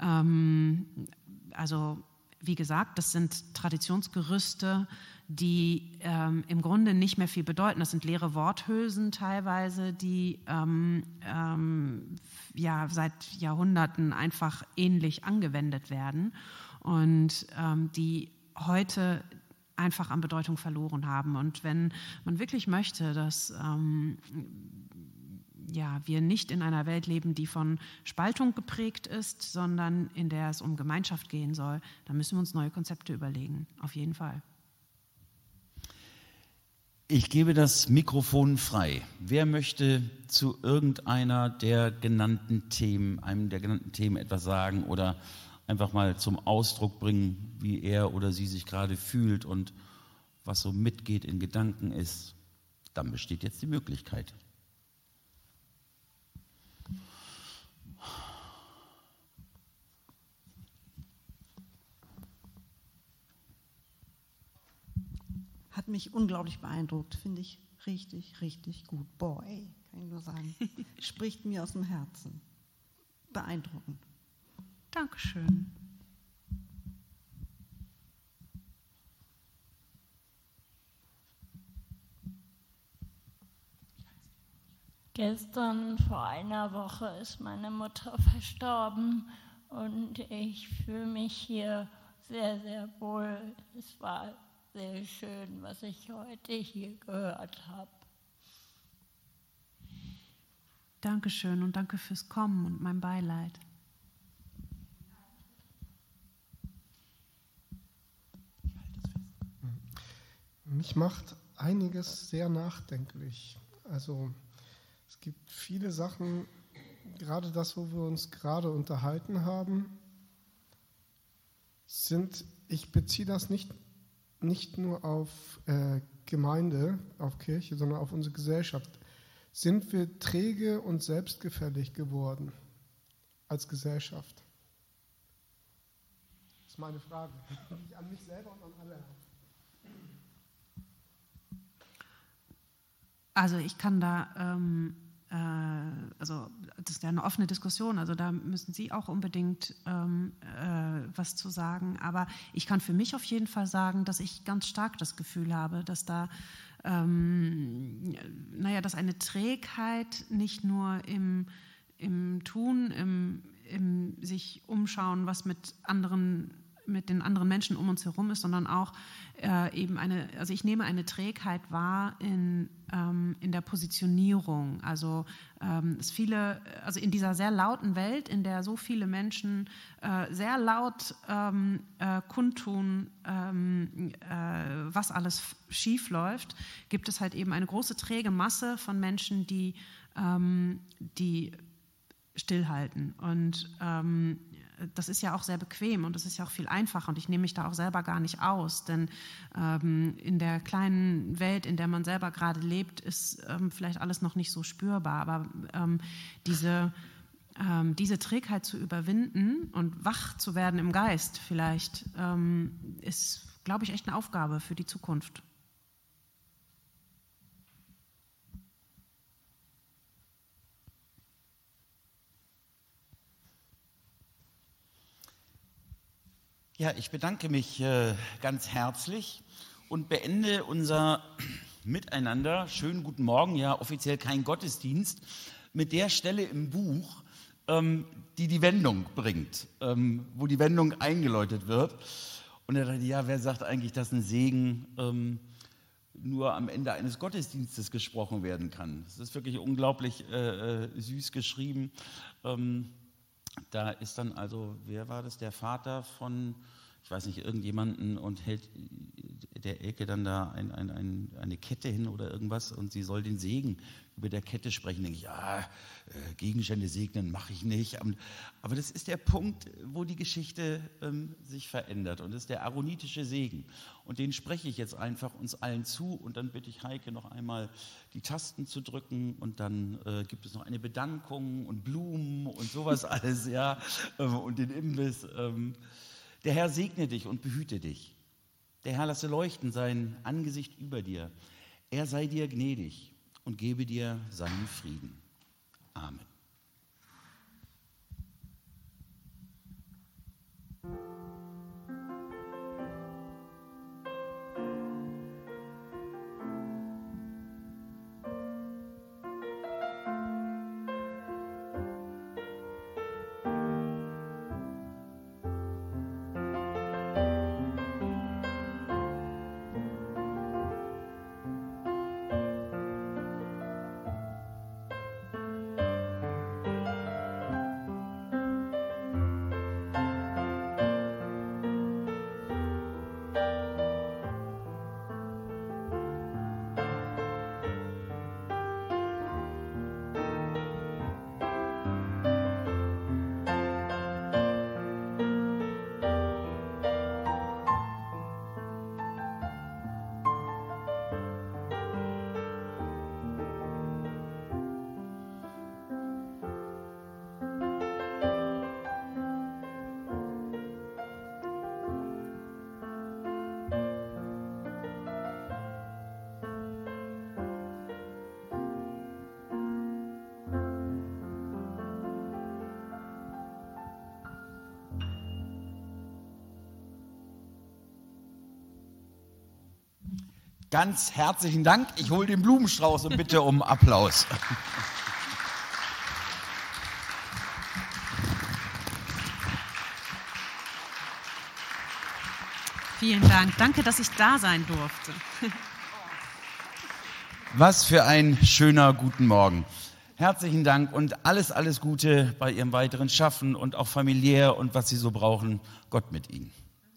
also wie gesagt, das sind Traditionsgerüste, die im Grunde nicht mehr viel bedeuten. Das sind leere Worthülsen teilweise, die seit Jahrhunderten einfach ähnlich angewendet werden und die heute einfach an Bedeutung verloren haben. Und wenn man wirklich möchte, dass wir nicht in einer Welt leben, die von Spaltung geprägt ist, sondern in der es um Gemeinschaft gehen soll, dann müssen wir uns neue Konzepte überlegen, auf jeden Fall. Ich gebe das Mikrofon frei. Wer möchte zu einem der genannten Themen etwas sagen oder einfach mal zum Ausdruck bringen, wie er oder sie sich gerade fühlt und was so mitgeht in Gedanken ist? Dann besteht jetzt die Möglichkeit. Hat mich unglaublich beeindruckt, finde ich richtig, richtig gut. Boah, ey, kann ich nur sagen. Spricht mir aus dem Herzen. Beeindruckend. Dankeschön. Gestern vor einer Woche ist meine Mutter verstorben und ich fühle mich hier sehr, sehr wohl. Es war sehr schön, was ich heute hier gehört habe. Dankeschön und danke fürs Kommen und mein Beileid. Mich macht einiges sehr nachdenklich. Also es gibt viele Sachen, gerade das, wo wir uns gerade unterhalten haben, ich beziehe das nicht nur auf Gemeinde, auf Kirche, sondern auf unsere Gesellschaft. Sind wir träge und selbstgefällig geworden als Gesellschaft? Das ist meine Frage, die ich an mich selber und an alle habe. Also ich kann da, das ist ja eine offene Diskussion, also da müssen Sie auch unbedingt was zu sagen, aber ich kann für mich auf jeden Fall sagen, dass ich ganz stark das Gefühl habe, dass da, dass eine Trägheit nicht nur im Tun, im sich umschauen, was mit den anderen Menschen um uns herum ist, sondern auch ich nehme eine Trägheit wahr in der Positionierung. Also in dieser sehr lauten Welt, in der so viele Menschen sehr laut kundtun, was alles schief läuft, gibt es halt eben eine große träge Masse von Menschen, die stillhalten. Und das ist ja auch sehr bequem und das ist ja auch viel einfacher und ich nehme mich da auch selber gar nicht aus, denn in der kleinen Welt, in der man selber gerade lebt, ist vielleicht alles noch nicht so spürbar, aber diese Trägheit zu überwinden und wach zu werden im Geist vielleicht, ist, glaube ich, echt eine Aufgabe für die Zukunft. Ja, ich bedanke mich ganz herzlich und beende unser Miteinander. Schönen guten Morgen, ja, offiziell kein Gottesdienst, mit der Stelle im Buch, die die Wendung bringt, wo die Wendung eingeläutet wird. Und er dachte, ja, wer sagt eigentlich, dass ein Segen nur am Ende eines Gottesdienstes gesprochen werden kann? Das ist wirklich unglaublich süß geschrieben. Da ist dann also, wer war das, der Vater von, ich weiß nicht, irgendjemanden und hält der Elke dann da eine Kette hin oder irgendwas und sie soll den Segen über der Kette sprechen. Denke ich, ja, Gegenstände segnen mache ich nicht. Aber das ist der Punkt, wo die Geschichte sich verändert und das ist der aaronitische Segen. Und den spreche ich jetzt einfach uns allen zu und dann bitte ich Heike noch einmal die Tasten zu drücken und dann gibt es noch eine Bedankung und Blumen und sowas alles, ja, und den Imbiss. Der Herr segne dich und behüte dich. Der Herr lasse leuchten sein Angesicht über dir. Er sei dir gnädig und gebe dir seinen Frieden. Amen. Ganz herzlichen Dank. Ich hole den Blumenstrauß und bitte um Applaus. Vielen Dank. Danke, dass ich da sein durfte. Was für ein schöner guten Morgen. Herzlichen Dank und alles Gute bei Ihrem weiteren Schaffen und auch familiär und was Sie so brauchen. Gott mit Ihnen.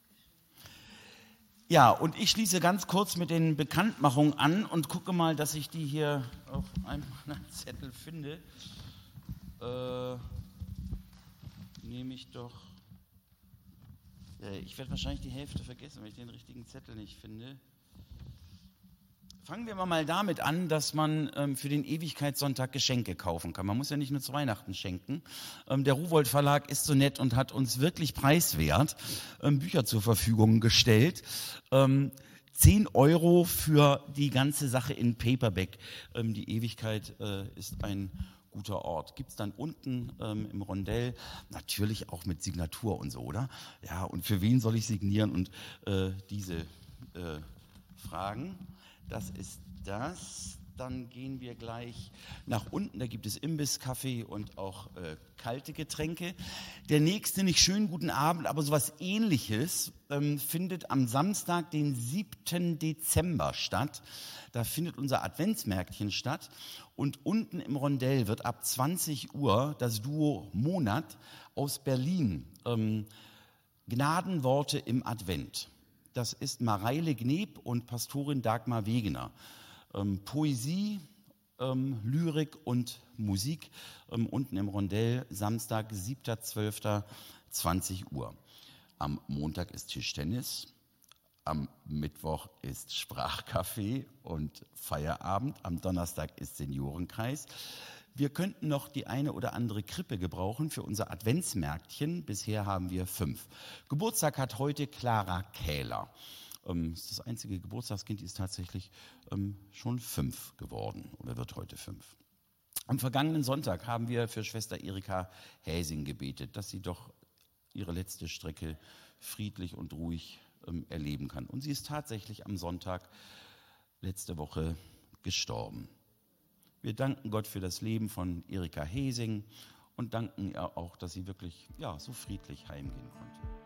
Ja, und ich schließe ganz kurz mit den Bekanntmachungen an und gucke mal, dass ich die hier auf einem Zettel finde. Nehme ich doch. Ich werde wahrscheinlich die Hälfte vergessen, wenn ich den richtigen Zettel nicht finde. Fangen wir mal damit an, dass man für den Ewigkeitssonntag Geschenke kaufen kann. Man muss ja nicht nur zu Weihnachten schenken. Der Ruwold Verlag ist so nett und hat uns wirklich preiswert Bücher zur Verfügung gestellt. 10 € für die ganze Sache in Paperback. Die Ewigkeit ist ein guter Ort. Gibt es dann unten im Rondell, natürlich auch mit Signatur und so, oder? Ja, und für wen soll ich signieren und diese Fragen? Das ist das. Dann gehen wir gleich nach unten. Da gibt es Imbiss, Kaffee und auch kalte Getränke. Der nächste, nicht schönen guten Abend, aber sowas Ähnliches findet am Samstag, den 7. Dezember statt. Da findet unser Adventsmärkchen statt. Und unten im Rondell wird ab 20 Uhr das Duo Monat aus Berlin Gnadenworte im Advent. Das ist Mareile Gneb und Pastorin Dagmar Wegener. Poesie, Lyrik und Musik unten im Rondell, Samstag, 7.12. 20 Uhr. Am Montag ist Tischtennis, am Mittwoch ist Sprachcafé und Feierabend, am Donnerstag ist Seniorenkreis. Wir könnten noch die eine oder andere Krippe gebrauchen für unser Adventsmärkchen. Bisher haben wir 5. Geburtstag hat heute Clara Kähler. Das ist das einzige Geburtstagskind, die ist tatsächlich schon 5 geworden oder wird heute 5. Am vergangenen Sonntag haben wir für Schwester Erika Häsing gebetet, dass sie doch ihre letzte Strecke friedlich und ruhig erleben kann. Und sie ist tatsächlich am Sonntag letzte Woche gestorben. Wir danken Gott für das Leben von Erika Häsing und danken ihr auch, dass sie wirklich so friedlich heimgehen konnte.